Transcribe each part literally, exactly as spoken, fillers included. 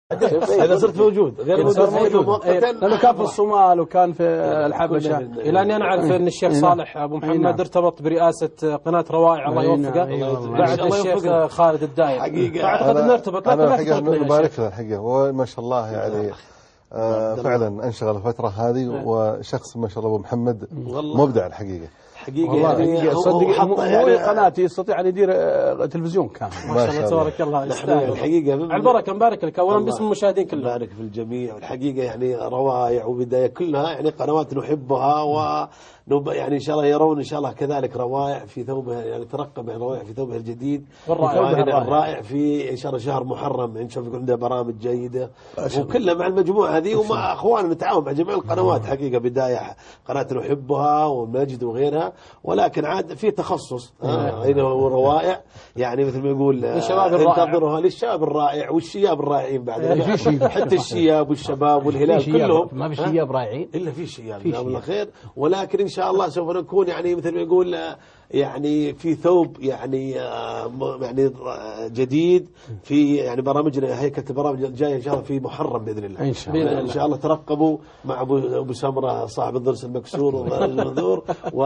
إذا صرت موجود غير موجود مؤقتا، لأنه كان في الصومال وكان في الحبشة. إلى أن أنا أعرف أن الشيخ صالح أبو محمد ارتبط برئاسة قناة روائع، الله يوفقه، بعد الشيخ خالد الداير. حقيقة فأعتقد أنه ارتبط. أنا الحقيقة نبارك له الحقيقة، وما شاء الله يعني آه فعلا انشغل الفترة هذه، وشخص ما شاء الله أبو محمد مبدع الحقيقة. حقيقة يعني صدق مو قناتي يستطيع أن يدير تلفزيون كامل. ما شاء الله تبارك الله، يستاهل الحقيقة. على البركة، نبارك لك أولا باسم المشاهدين كلهم. نبارك في الجميع. والحقيقة يعني روائع وبداية كلها يعني قنوات نحبها، و يعني إن شاء الله يرون إن شاء الله كذلك روائع في ثوبها، يعني ترقب يعني روائع في ثوبها الجديد الرائع في إن شاء الله شهر محرم، إن شاء الله يكون عنده برامج جيدة، وكلها مع المجموعة هذه ومع أخواننا نتعاون مع جميع القنوات. حقيقة بداية قناة نحبها والمجد وغيرها، ولكن عاد في تخصص هنا روائع، يعني مثل ما يقول انتظرها للشباب الرائع والشياب الرائعين بعد، حتى الشياب والشباب والهلال كلهم ما في شياب رائعين إلا في شياب جزاهم الله خير. ولكن إن شاء الله سوف نكون يعني مثل ما يقول يعني في ثوب يعني يعني جديد في يعني برامجنا، هيكلة البرامج الجاية إن شاء الله في محرم بإذن الله. إن شاء الله إن شاء الله ترقبوا مع أبو أبو سمرة صاحب الضرس المكسور والمنذور،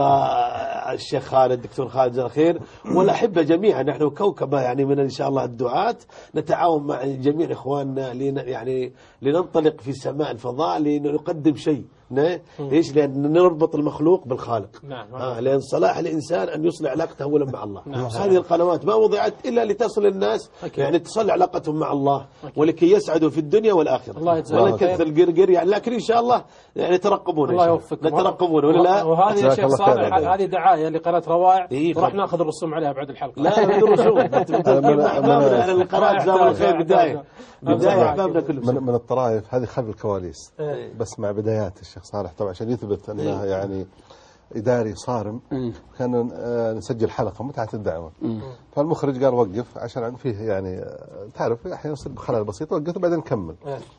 والشيخ خالد الدكتور خالد جزاه خير، والأحبة جميعا. نحن كوكبة يعني من إن شاء الله الدعاة، نتعاون مع جميع إخواننا يعني لننطلق في سماء الفضاء لنقدم شيء. ليش؟ لأن نربط المخلوق بالخالق. نعم. آه لأن صلاح الإنسان أن يصلح علاقته أولا مع الله. نعم. هذه القنوات ما وضعت إلا لتصل الناس أكيد. يعني تصل علاقتهم مع الله أكيد. ولكي يسعدوا في الدنيا والآخرة. الله يجزاك ولا كثر القرقر يعني، لكن إن شاء الله يعني ترقبون. الله يوفقكم. نترقبون ولا لا؟ وهذه يا شيخ صالح هذه دعاية لقناة روائع، إيه وراح ناخذ الرسوم عليها بعد الحلقة. لا بدون رسوم. أحبابنا أهل القناة جزاهم الله خير. بداية بداية أحبابنا كلهم. من, من الطرائف هذه خلف الكواليس، بس مع بدايات الشيخ صالح طبعا عشان يثبت أنه يعني إداري صارم. كان نسجل حلقة متعة الدعوة، فالمخرج قال وقف عشان فيه يعني تعرف أحيانا يصير بخلل بسيط، وقف وبعدين نكمل.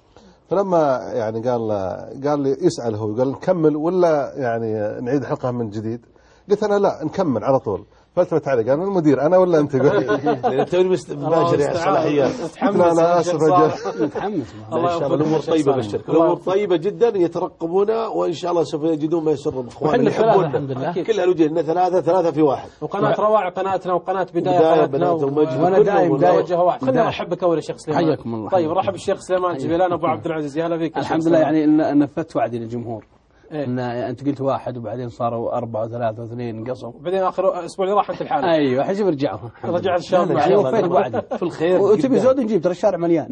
فلما يعني قال قال لي يسأل هو قال نكمل ولا يعني نعيد حلقة من جديد؟ قلت أنا لا نكمل على طول. فالتفت علي قال المدير أنا ولا أنت؟ لأن توني مباشر يا صلاحيات. لا لا آسف متحمس. إن شاء الله الأمور طيبة بشرك، الأمور طيبة جدا يترقبونا، وإن شاء الله سوف يجدون ما يسرهم إخواننا يحبوننا كلها الوجه. إن ثلاثة ثلاثة في واحد، وقناة روائع قناتنا وقناة بداية قناتنا، وأنا دائم دائم وجه واحد. خلينا نرحبك أول الشيخ سليمان. حياكم الله. طيب رحب الشيخ سليمان جبيلان أبو عبد العزيز، يا هلا فيك. الحمد لله يعني إن نفذت وعدي للجمهور. إيه؟ إن أنت قلت واحد وبعدين صاروا أربعة وثلاثة واثنين انقصوا، وبعدين آخر أسبوع اللي راح أنت الحالة. أيوه حجب رجعوا رجع إن شاء الله يعني وفيت وعدي في الخير. وتبي زود نجيب ترى الشارع مليان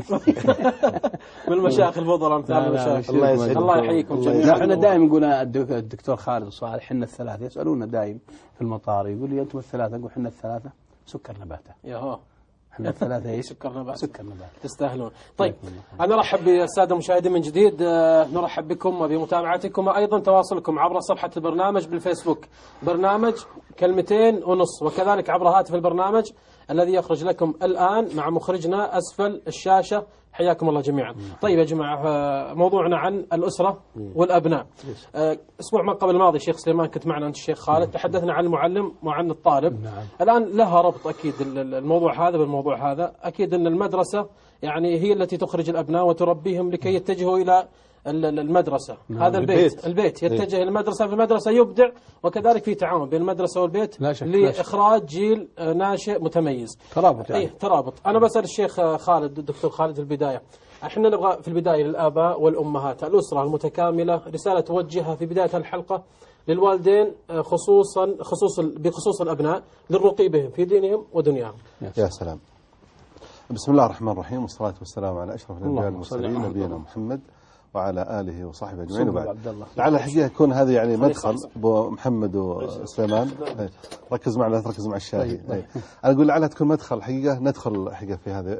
من المشايخ الفضل أمثال المشايخ. الله يسعدك الله يحييكم جميعا. احنا دائما نقول الدكتور خالد صالح حنا الثلاثة يسألونا دائم في المطار، يقول لي أنتم الثلاثة، أقول حنا الثلاثة سكر نباته. يا هو احنا الثلاثة ايش؟ سكر نبات. سكر نبات. تستاهلون. طيب أنا أرحب بالسادة المشاهدين من جديد، نرحب بكم وبمتابعتكم، أيضا تواصلكم عبر صفحة البرنامج بالفيسبوك، برنامج كلمتين ونص، وكذلك عبر هاتف البرنامج الذي يخرج لكم الآن مع مخرجنا أسفل الشاشة. حياكم الله جميعا. طيب يا جماعة، موضوعنا عن الأسرة والأبناء. أسبوع ما قبل الماضي شيخ سليمان كنت معنا أنت الشيخ خالد، تحدثنا عن المعلم وعن الطالب. نعم. الآن لها ربط أكيد الموضوع هذا بالموضوع هذا. أكيد أن المدرسة يعني هي التي تخرج الأبناء وتربيهم لكي يتجهوا إلى المدرسة. نعم. هذا البيت البيت يتجه إلى المدرسة، في المدرسة يبدع، وكذلك في تعاون بين المدرسة والبيت لإخراج جيل ناشئ متميز. ترابط يعني. إيه ترابط. أنا بسأل الشيخ خالد الدكتور خالد في البداية، احنا نبغى في البداية للآباء والأمهات، الأسرة المتكاملة، رسالة توجهها في بداية الحلقة للوالدين، خصوصا خصوصا بخصوص الأبناء للرقي بهم في دينهم ودنياهم. يا سلام. بسم الله الرحمن الرحيم، والصلاة والسلام على أشرف الأنبياء والمرسلين نبينا محمد وعلى آله وصحبه أجمعين. وبعد لعل الحقيقة يكون هذه يعني مدخل أبو محمد وسليمان، ركز معنا لا تركز مع الشاهي. أنا أقول لعلها تكون مدخل حقيقة ندخل حقيقة في هذه.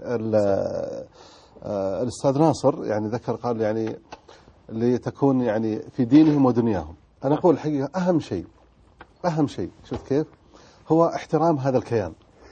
الأستاذ ناصر يعني ذكر قال يعني لتكون يعني في دينهم ودنياهم. أنا أقول الحقيقة أهم شيء أهم شيء شوف كيف هو احترام هذا الكيان،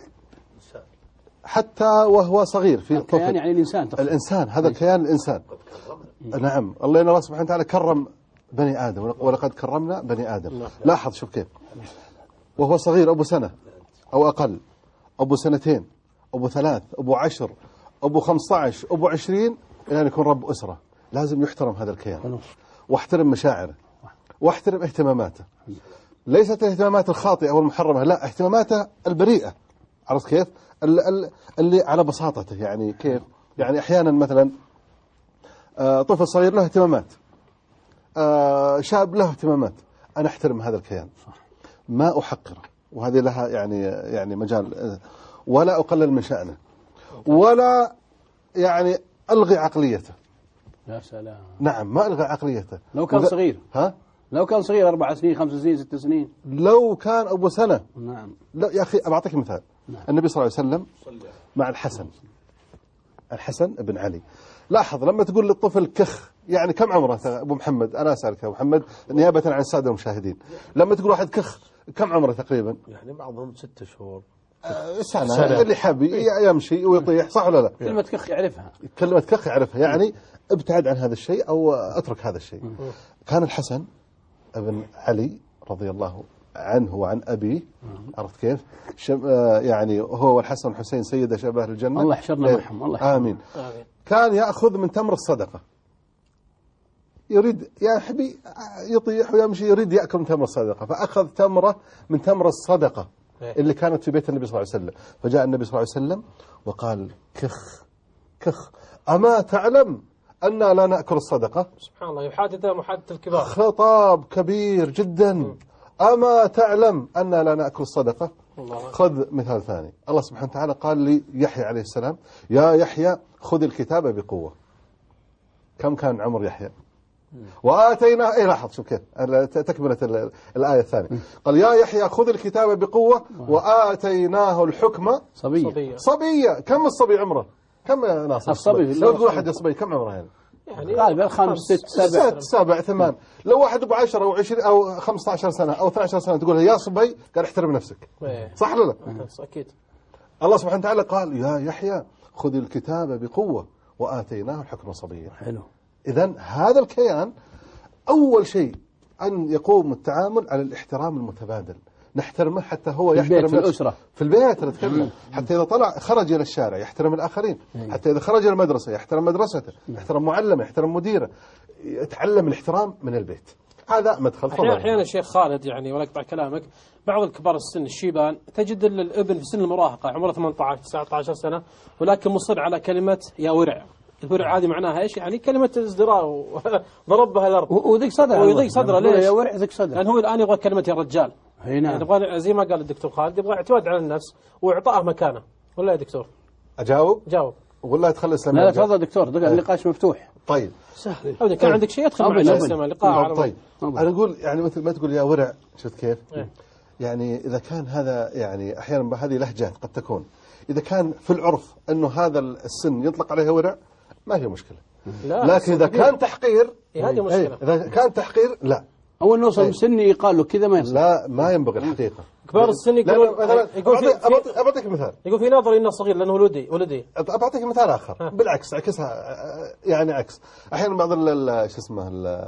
حتى وهو صغير في الكيان يعني الإنسان تقصد. الإنسان هذا الكيان الإنسان. نعم الله الله سبحانه وتعالى كرم بني آدم، ولقد كرمنا بني آدم. لاحظ شوف كيف وهو صغير، أبو سنة أو أقل، أبو سنتين، أبو ثلاث، أبو عشر، أبو خمسة عشر، أبو عشرين، إلى أن يكون رب أسرة لازم يحترم هذا الكيان، واحترم مشاعره، واحترم اهتماماته، ليست الاهتمامات الخاطئة أو المحرمة، لا، اهتماماته البريئة. عرفت كيف؟ اللي على بساطته، يعني كيف؟ يعني أحيانا مثلا طفل صغير له اهتمامات، شاب له اهتمامات، أنا أحترم هذا الكيان، ما أحقره، وهذه لها يعني يعني مجال، ولا أقلل من شأنه، ولا يعني ألغي عقليته. يا سلام. نعم، ما ألغي عقليته. لو كان صغير. ها؟ لو كان صغير أربع سنين خمس سنين ست سنين. لو كان أبو سنة. نعم. لا يا أخي أعطيك مثال. نعم. النبي صلى الله عليه وسلم مع الحسن الحسن بن علي، لاحظ لما تقول للطفل كخ، يعني كم عمره أبو محمد؟ أنا أسألك أبو محمد نيابة عن السادة المشاهدين، لما تقول واحد كخ كم عمره تقريبا؟ يعني بعضهم ستة شهور. آه سنة. سنة اللي حبي يمشي ويطيح، صح ولا لا؟ كلمة كخ يعرفها. كلمة كخ يعرفها، يعني ابتعد عن هذا الشيء أو اترك هذا الشيء. كان الحسن بن علي رضي الله عنه وعن أبيه، عرفت كيف؟ آه يعني هو والحسن والحسين سيد شباب الجنة، الله يحشرنا معهم. الله آمين. آمين. كان يأخذ من تمر الصدقة، يريد يا حبي يطيح ويمشي، يريد يأكل من تمر الصدقة، فأخذ تمرة من تمر الصدقة اللي كانت في بيت النبي صلى الله عليه وسلم، فجاء النبي صلى الله عليه وسلم وقال كخ كخ أما تعلم أننا لا نأكل الصدقة؟ سبحان الله، يحادث محادثة الكبار، خطاب كبير جدا. م. أما تعلم أننا لا نأكل الصدقة؟ الله. خذ مثال ثاني، الله سبحانه وتعالى قال لي يحيى عليه السلام يا يحيى خذ الكتاب بقوة. كم كان عمر يحيى؟ وآتيناه، إيه لاحظ شوف كيف تكملة الآية الثانية، قال يا يحيى خذ الكتاب بقوة وآتيناه الحكم صبية. صبية. كم الصبي عمره؟ كم يا ناصر؟ الصبي لو تقول واحد صبي كم عمره يعني؟ يعني غالبا خمس ست سبع ست سبع ثمان. لو واحد ابو عشرة او عشرين او خمسة عشر سنة او اثني عشر سنة تقول يا صبي، قال احترم نفسك. صح ولا لا؟ اكيد. الله سبحانه وتعالى قال يا يحيى خذ الكتاب بقوة وآتيناه الحكم صبيا. حلو. إذن هذا الكيان أول شيء أن يقوم التعامل على الاحترام المتبادل، نحترمه حتى هو يحترم في الأسرة، في البيت نتكلم، حتى إذا طلع خرج إلى الشارع يحترم الآخرين، حتى إذا خرج إلى المدرسة يحترم مدرسته، يحترم معلمه، يحترم مديره، يتعلم الاحترام من البيت. هذا مدخل. أحيانا أحيانا شيخ خالد، يعني ولا أقطع كلامك، بعض الكبار السن الشيبان تجد الابن في سن المراهقة عمره ثمانية عشر تسعة عشر سنة ولكن مصر على كلمة يا ورع. الورع هذه معناها ايش؟ يعني كلمة ازدراء وضرب بها الارض وذيك صدره ويضيق صدره. ليش؟ يا ورع ذيك صدره، لأن هو الآن يبغى كلمة يا رجال. هنا يعني يبغى زي ما قال الدكتور خالد، يبغى اعتماد على النفس واعطائه مكانه. ولا يا دكتور؟ اجاوب؟ جاوب. والله ادخل الاسلام. لا لا تفضل دكتور، النقاش مفتوح. طيب سهل. أو كان عندك شيء ادخل معنا السماء لقاء. طيب انا اقول يعني مثل ما تقول يا ورع، شفت كيف؟ إيه؟ يعني اذا كان هذا يعني احيانا هذه لهجات قد تكون، اذا كان في العرف انه هذا السن يطلق عليه ورع ما هي مشكلة. لا لكن إذا كان تحقير هذه مشكلة. إذا كان تحقير لا. أول نوصل بسني يقال له كذا ما يصير. لا ما ينبغي الحقيقة. كبار السن يقولون يقول في أبعطيك مثال. يقول في ناظر إنه صغير لأنه ولدي ولدي. أبعطيك مثال آخر. ها. بالعكس عكسها، يعني عكس. أحيانا بعض شو اسمه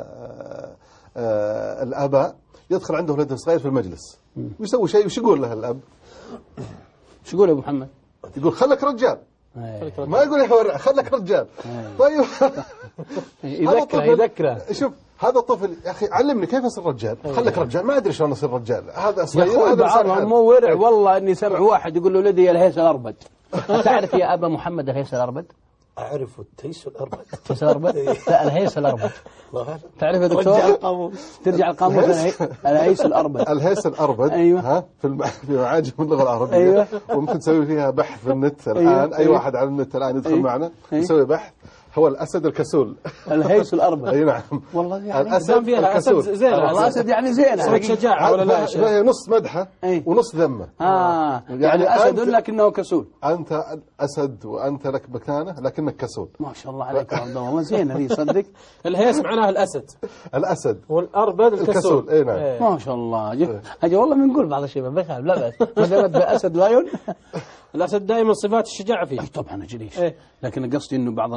الآباء يدخل عنده ولده صغير في المجلس ويسوي شيء، وش يقول له الأب؟ شو يقول أبو محمد؟ يقول خلك رجال. ما يقول يا ورع خلك رجال. طيب يذكره يذكره. شوف هذا الطفل يا أخي علمني كيف أصير رجال، خلك رجال، ما أدري شلون أصير رجال. هذا صغير هذا صار مو ورع. والله إني سمع واحد يقول له ولدي الهيس الأربد. تعرف يا أبا محمد الهيس الأربد؟ أعرف التيس الأربد. التيس الأربد؟ لا الهيس الأربد. تعرف يا دكتور؟ ترجع القاموس. ترجع القاموس الهيس الأربد. الهيس الأربد. أيوه. ها في في معاجم اللغة العربية. أيوه. وممكن تسوي فيها بحث في النت الآن. أيوه. أي واحد على النت الآن يدخل أيوه. معنا يسوي بحث. هو الأسد الكسول. الهيس الأربد. أي نعم. والله يعني الأسد الكسول. زينة. الأسد يعني زينة. شجاعة ولا لا؟ هي نص مدحة ونص ذمة. آه. يعني أسد لكنه كسول. أنت أسد وأنت لك مكانة لكنك كسول. ما شاء الله عليك يا عبد الله، زينة هذه صدق. الهيس معناها الأسد. الأسد. والأربد الكسول. أي نعم. ما شاء الله. أجي والله بنقول بعض الشيء ما يخالف، لا بأس. ما دامت بأسد لايون. الأسد دائما صفات الشجاعة فيه. طبعا أجليش. لكن قصدي إنه بعض الآباء الله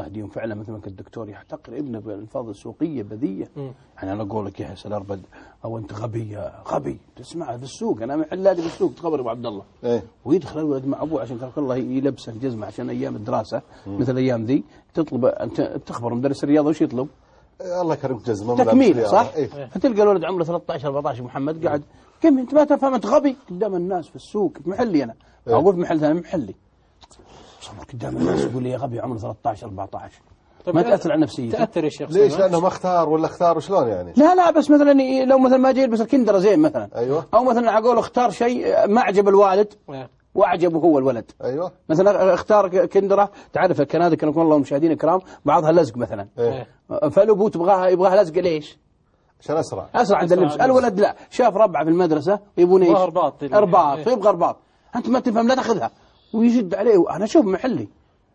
الله يهديهم فعلا مثل ما كان الدكتور يحتقر ابنه بالألفاظ السوقية بذية. يعني أنا أقول لك يا حسن أربد أو أنت غبي يا غبي تسمعها في السوق. أنا محلاتي في السوق تخبر أبو عبد الله إيه؟ ويدخل الولد مع أبوه عشان كرك الله يلبسه الجزمة عشان أيام الدراسة مثل أيام ذي تطلب أنت تخبر مدرس الرياضة وش يطلب؟ الله يكرمك جزمة تكميل صح؟ إيه؟ فتلقى الولد عمره ثلاثة عشر أربعة عشر محمد قاعد كم أنت ما تفهم أنت غبي قدام الناس في السوق محلي أنا إيه؟ أقول في محل ثاني محلي صبر قدام الناس يقول لي يا غبي عمره ثلاثة عشر أربعة عشر ما تأثر على نفسيتي. تأثر يا شيخ ليش؟ لأنه ما اختار ولا اختار وشلون يعني؟ لا لا بس مثلا لو مثلا ما جاي يلبس الكندرة زين مثلا أيوة. أو مثلا أقول اختار شيء ما عجب الوالد وأعجبه هو الولد. أيوة. مثلا اختار كندرة تعرف الكنادق كانوا يكون الله مشاهدين الكرام بعضها لزق مثلا. إيه؟ فالأبو تبغاها يبغاها لزق ليش؟ عشان أسرع أسرع عند اللبس. الولد لا شاف ربعه في المدرسة يبون ايش؟ ارباط ارباط فيبغى ارباط أنت ما تفهم لا تاخذها ويجد عليه. أنا أشوف محلي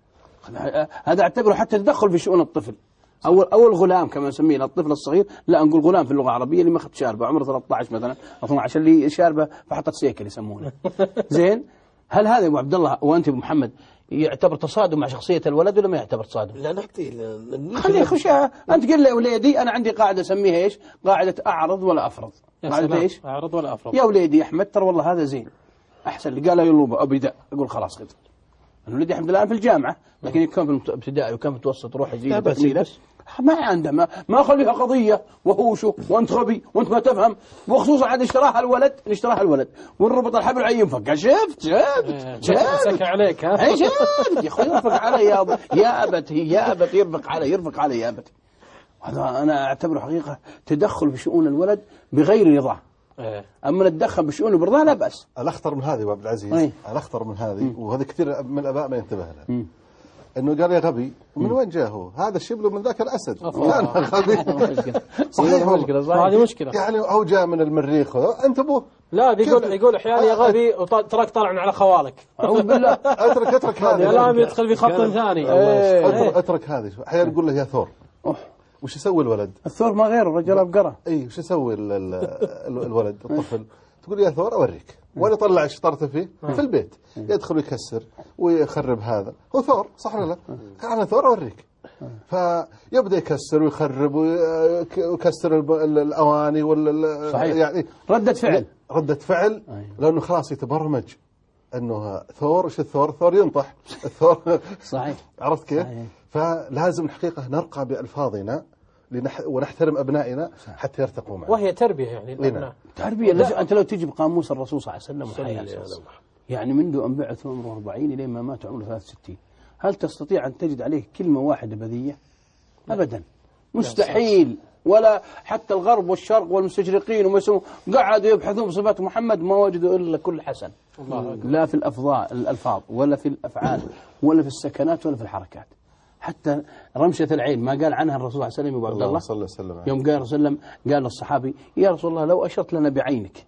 هذا أعتبره حتى تدخل في شؤون الطفل أو أو الغلام كما نسميه الطفل الصغير. لا نقول غلام في اللغة العربية اللي ما أخذ شاربة عمره ثلاثة عشر مثلا اثنا عشر اللي شاربة فحطت سيكل يسمونه زين. هل هذا أبو عبد الله وأنت أبو محمد يعتبر تصادم مع شخصية الولد ولا ما يعتبر تصادم؟ لا نحكي خليه خشها. أنت قل لي وليدي أنا عندي قاعدة أسميها إيش؟ قاعدة أعرض ولا أفرض. قاعدة إيش؟ أعرض ولا أفرض. يا وليدي أحمد ترى والله هذا زين أحسن اللي قال يلوبه أبدا أقول خلاص خذ. الولد الحمد لله في الجامعة لكن يكون في الابتدائي وكان في المتوسط روح يجي بس ما عنده ما ما خليها قضية وهوشو وانت غبي وانت ما تفهم وخصوصا عاد اشتراها الولد اشتراها الولد والربط الحبل عين ينفك شفت شفت شفت عليك ها اي شفت يا اخوي يرفق علي يا يا ابتي يا ابتي يرفق علي يرفق علي يا ابتي. هذا انا اعتبره حقيقة تدخل في شؤون الولد بغير رضاه. أما نتدخل بشؤونه برضاه لا بأس. الأخطر من هذه عبد العزيز أي. الأخطر من هذه وهذا كثير من الآباء ما ينتبه له إنه قال يا غبي من وين جاء هو هذا الشبل من ذاك الأسد كان غبي صحيح والله هذه مشكلة يعني هو جاء من المريخ أنت أبوه لا بيقول يقول أحيانا يا غبي وتراك طالع على خوالك أعوذ بالله. اترك اترك هذه لا يدخل في خط ثاني اترك هذه أحيانا يقول له يا ثور وش يسوي الولد؟ الثور ما غيره رجل أبقرة. اي وش يسوي الولد الطفل؟ تقول يا ثور اوريك وين يطلع شطرته فيه؟ في البيت يدخل يكسر ويخرب هذا هو ثور صح ولا لا؟ انا ثور اوريك. فيبدا يكسر ويخرب ويكسر الاواني ولا صحيح. يعني ردة فعل ردة فعل لانه خلاص يتبرمج انه ثور وش الثور؟ الثور ينطح الثور صحيح. عرفت كيف؟ صحيح. فلازم الحقيقة نرقى بألفاظنا ونحترم أبنائنا حتى يرتقوا معنا وهي تربية يعني الأبناء تربية. أنت لو تجي بقاموس الرسول صلى الله عليه وسلم يعني منذ أن بعث عمره أربعين إلى ما مات عمره ثلاثة وستين هل تستطيع أن تجد عليه كلمة واحدة بذية؟ أبدا مستحيل. ولا حتى الغرب والشرق والمستشرقين ومسلمون قعدوا يبحثون بصفات محمد ما وجدوا إلا كل حسن لا في الألفاظ ولا في الأفعال ولا في السكنات ولا في الحركات. حتى رمشة العين ما قال عنها الرسول صلى الله عليه وسلم أبو عبد الله صلى الله عليه وسلم يوم قال الرسول صلى الله عليه وسلم قال للصحابي يا رسول الله لو أشرت لنا بعينك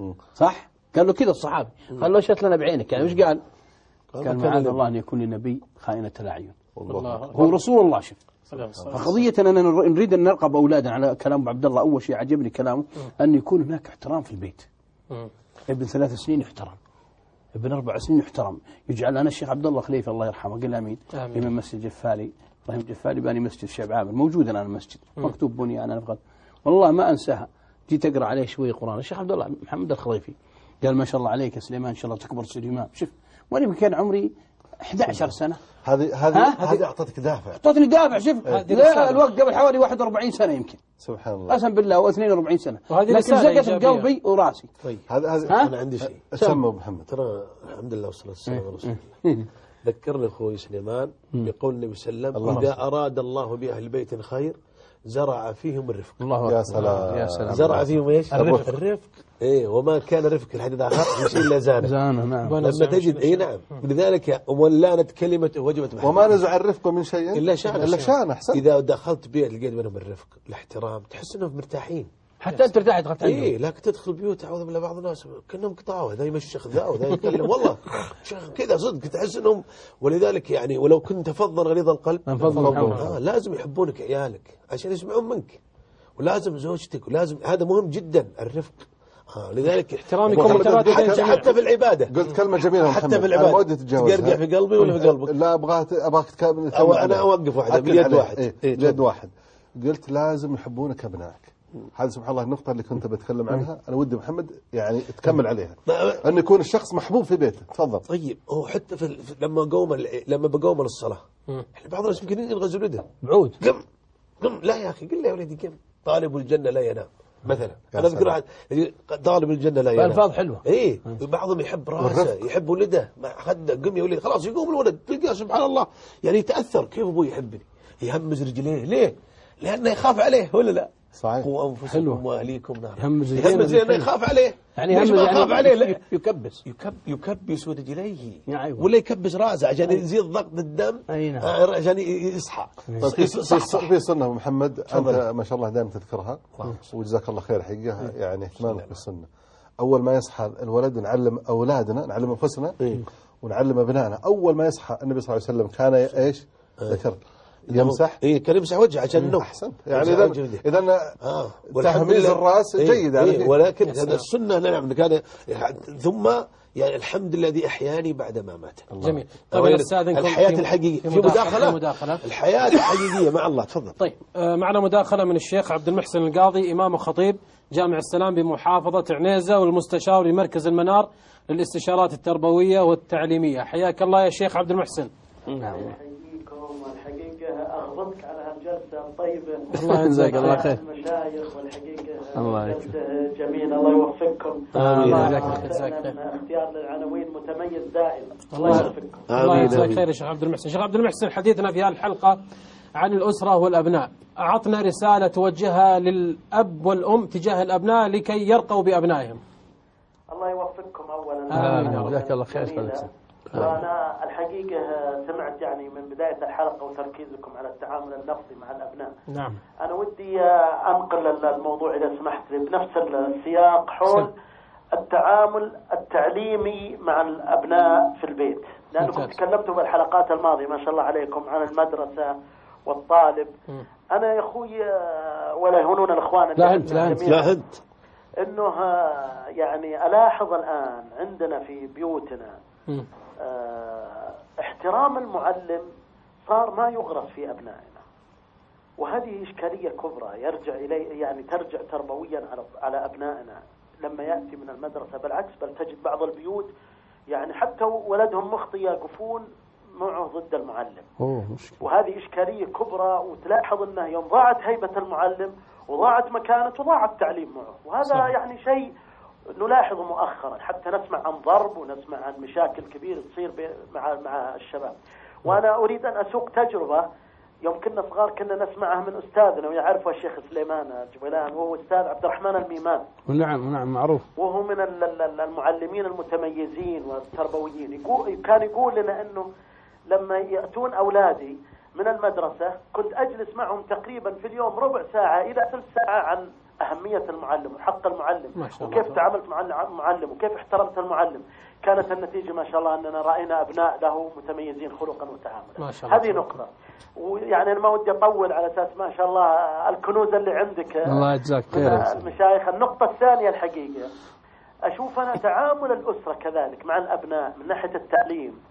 صح؟ قال له كذا الصحابي قال له أشرت لنا بعينك يعني وش قال؟ قال معاذ الله أن يكون لنبي خائنة الأعين هو رسول الله. شوف فقضية أننا نريد أن نرقب أولادنا على كلام أبو عبد الله. أول شيء عجبني كلامه أن يكون هناك احترام في البيت. ابن ثلاث سنين يحترم ابن أربع سنين يحترم. يجعل أنا الشيخ عبد الله خليفة الله يرحمه قال آمين إمام مسجد جفالي إبراهيم جفالي باني مسجد الشيخ عامر موجود الآن المسجد مكتوب بني أنا نفقد والله ما أنساها. جيت أقرأ عليه شوية قرآن الشيخ عبد الله محمد الخليفي قال ما شاء الله عليك يا سليمان إن شاء الله تكبر تصير إمام. شوف وأنا كان عمري أحد عشر سنة هذه هذه هذه أعطتك دافع أعطتني دافع. شوف لا الوقت قبل حوالي واحد وأربعين سنة يمكن سبحان الله قسم بالله أو اثنين وأربعين سنة لكن زقت بقلبي وراسي. طيب هذا هذا أنا عندي شيء سمى محمد ترى الحمد لله والصلاة والسلام على رسول الله. ذكرني أخوي سليمان بقول النبي صلى الله عليه وسلم إذا أراد الله بأهل بيت خير زرع فيهم الرفق. الله يا سلام يا سلام. زرع فيهم ايش؟ الرفق. الرفق ايه وما كان رفق الحديث آخر مش إلا زانه زانه نعم. لما تجد اي نعم لذلك ولانت كلمة وجبت محمد وما نزع الرفق من شيء إلا شان إلا شان أحسن. إذا دخلت بيت لقيت بينهم الرفق الاحترام تحس إنهم مرتاحين حتى أنت ارتاحت دخلت عندهم. إيه لكن تدخل بيوت أعوذ بالله بعض الناس كأنهم قطعوا ذا يمشخ ذا وذا يتكلم والله كذا صدق تحس إنهم. ولذلك يعني ولو كنت فظا غليظ القلب آه لازم يحبونك عيالك عشان يسمعون منك ولازم زوجتك ولازم هذا مهم جدا الرفق. آه لذلك احترامكم متبادل بين الجميع. حتى في العبادة قلت كلمة جميلة حتى في العبادة ما ودي تتجاوزها. تقرقع في قلبي ولا في قلبك؟ لا أبغى أبغاك تكمل. أو أنا أوقف واحدة بيد واحد. إيه إيه بيد واحد. قلت لازم يحبونك أبنائك. هذا سبحان الله النقطة اللي كنت بتكلم عنها. أنا ودي محمد يعني تكمل عليها. أن يكون الشخص محبوب في بيته. تفضل. طيب هو حتى في لما قوم لما بقوم للصلاة إحنا بعض الناس يمكن ينغز ولده بعود قم قم لا يا أخي قل له يا ولدي قم طالب الجنة لا ينام مثلا. أنا أذكر طالب الجنة لا ينام. ألفاظ حلوة. إيه بعضهم يحب راسه يحب ولده ما خد قم يا ولد خلاص يقوم الولد تلقاه سبحان الله يعني يتأثر كيف أبوي يحبني يهمز رجليه ليه؟ لأنه يخاف عليه ولا لا؟ صحيح. قوا أنفسكم وأهليكم نار. يهمز رجليه لأنه يخاف عليه. يعني يهمز يعني يخاف عليه لا يكبس يكب يكبس رجليه يعني ولا يكبس راسه عشان يزيد ضغط الدم عشان يصحى. في سنة محمد أنت ما شاء الله دائما تذكرها وجزاك الله خير حقيقة يعني اهتمامك بالسنة. أول ما يصحى الولد نعلم أولادنا نعلم أنفسنا ونعلم أبنائنا. أول ما يصحى النبي صلى الله عليه وسلم كان إيش ذكر يمسح. إيه كان يمسح وجهه عشان النوم. أحسن يعني إذا إذا آه. تهميز الرأس إيه جيد إيه يعني. ولكن هذا السنة نعم كان ثم يعني الحمد الذي أحياني بعد ما مات. جميل. طيب نستأذنكم الحياة الحقيقية في مداخلة. مداخلة الحياة الحقيقية مع الله تفضل. طيب معنا مداخلة من الشيخ عبد المحسن القاضي إمام وخطيب جامع السلام بمحافظة عنيزة والمستشار لمركز المنار للاستشارات التربوية والتعليمية. حياك الله يا شيخ عبد المحسن. نعم. والحقيقة أغضبك على هالجلسة الطيبة. الله يجزاك الله خير. المشايخ والحقيقة الله جلسة جميلة الله يوفقكم. الله يجزاك اختيار للعناوين متميز دائما. الله يوفقكم. الله يجزاك خير يا شيخ عبد المحسن. شيخ عبد المحسن حديثنا في هذه الحلقة عن الأسرة والأبناء. أعطنا رسالة توجهها للأب والأم تجاه الأبناء لكي يرقوا بأبنائهم. الله يوفقكم أولا. آمين. جزاك الله خير. وأنا الحقيقة سمعت يعني من بداية الحلقة وتركيزكم على التعامل اللفظي مع الأبناء. نعم. أنا ودي أنقل الموضوع إذا سمحت لي بنفس السياق حول التعامل التعليمي مع الأبناء في البيت، لأنكم تكلمتوا بالحلقات الماضية ما شاء الله عليكم عن المدرسة والطالب. م. أنا يا أخوي ولا يهونون الأخوان لا أنت لا أنت لا أنت إنه يعني ألاحظ الآن عندنا في بيوتنا م. اه احترام المعلم صار ما يغرس في أبنائنا، وهذه إشكالية كبرى يرجع إلي يعني ترجع تربويا على على أبنائنا لما يأتي من المدرسة. بالعكس بل تجد بعض البيوت يعني حتى ولدهم مخطئ يقفون معه ضد المعلم. أوه وهذه إشكالية كبرى، وتلاحظ أنه يوم ضاعت هيبة المعلم وضاعت مكانته وضاع التعليم معه، وهذا صح. يعني شيء نلاحظه مؤخرا حتى نسمع عن ضرب ونسمع عن مشاكل كبيرة تصير مع مع الشباب. وأنا أريد أن أسوق تجربة يوم كنا صغار كنا نسمعها من أستاذنا ويعرفه الشيخ سليمان الجبلان، وهو أستاذ عبد الرحمن الميمان. نعم نعم معروف. وهو من المعلمين المتميزين والتربويين. يقول كان يقول لنا أنه لما يأتون أولادي من المدرسة كنت أجلس معهم تقريبا في اليوم ربع ساعة إلى ثلث ساعة عن أهمية المعلم وحق المعلم وكيف تعاملت مع المعلم وكيف احترمت المعلم. كانت النتيجة ما شاء الله أننا رأينا أبناء له متميزين خلقا وتعاملا. هذه نقطة. ويعني أنا ما ودي أطول على أساس ما شاء الله الكنوز اللي عندك الله يجزاك خير المشايخ. النقطة الثانية الحقيقة أشوف أنا تعامل الأسرة كذلك مع الأبناء من ناحية التعليم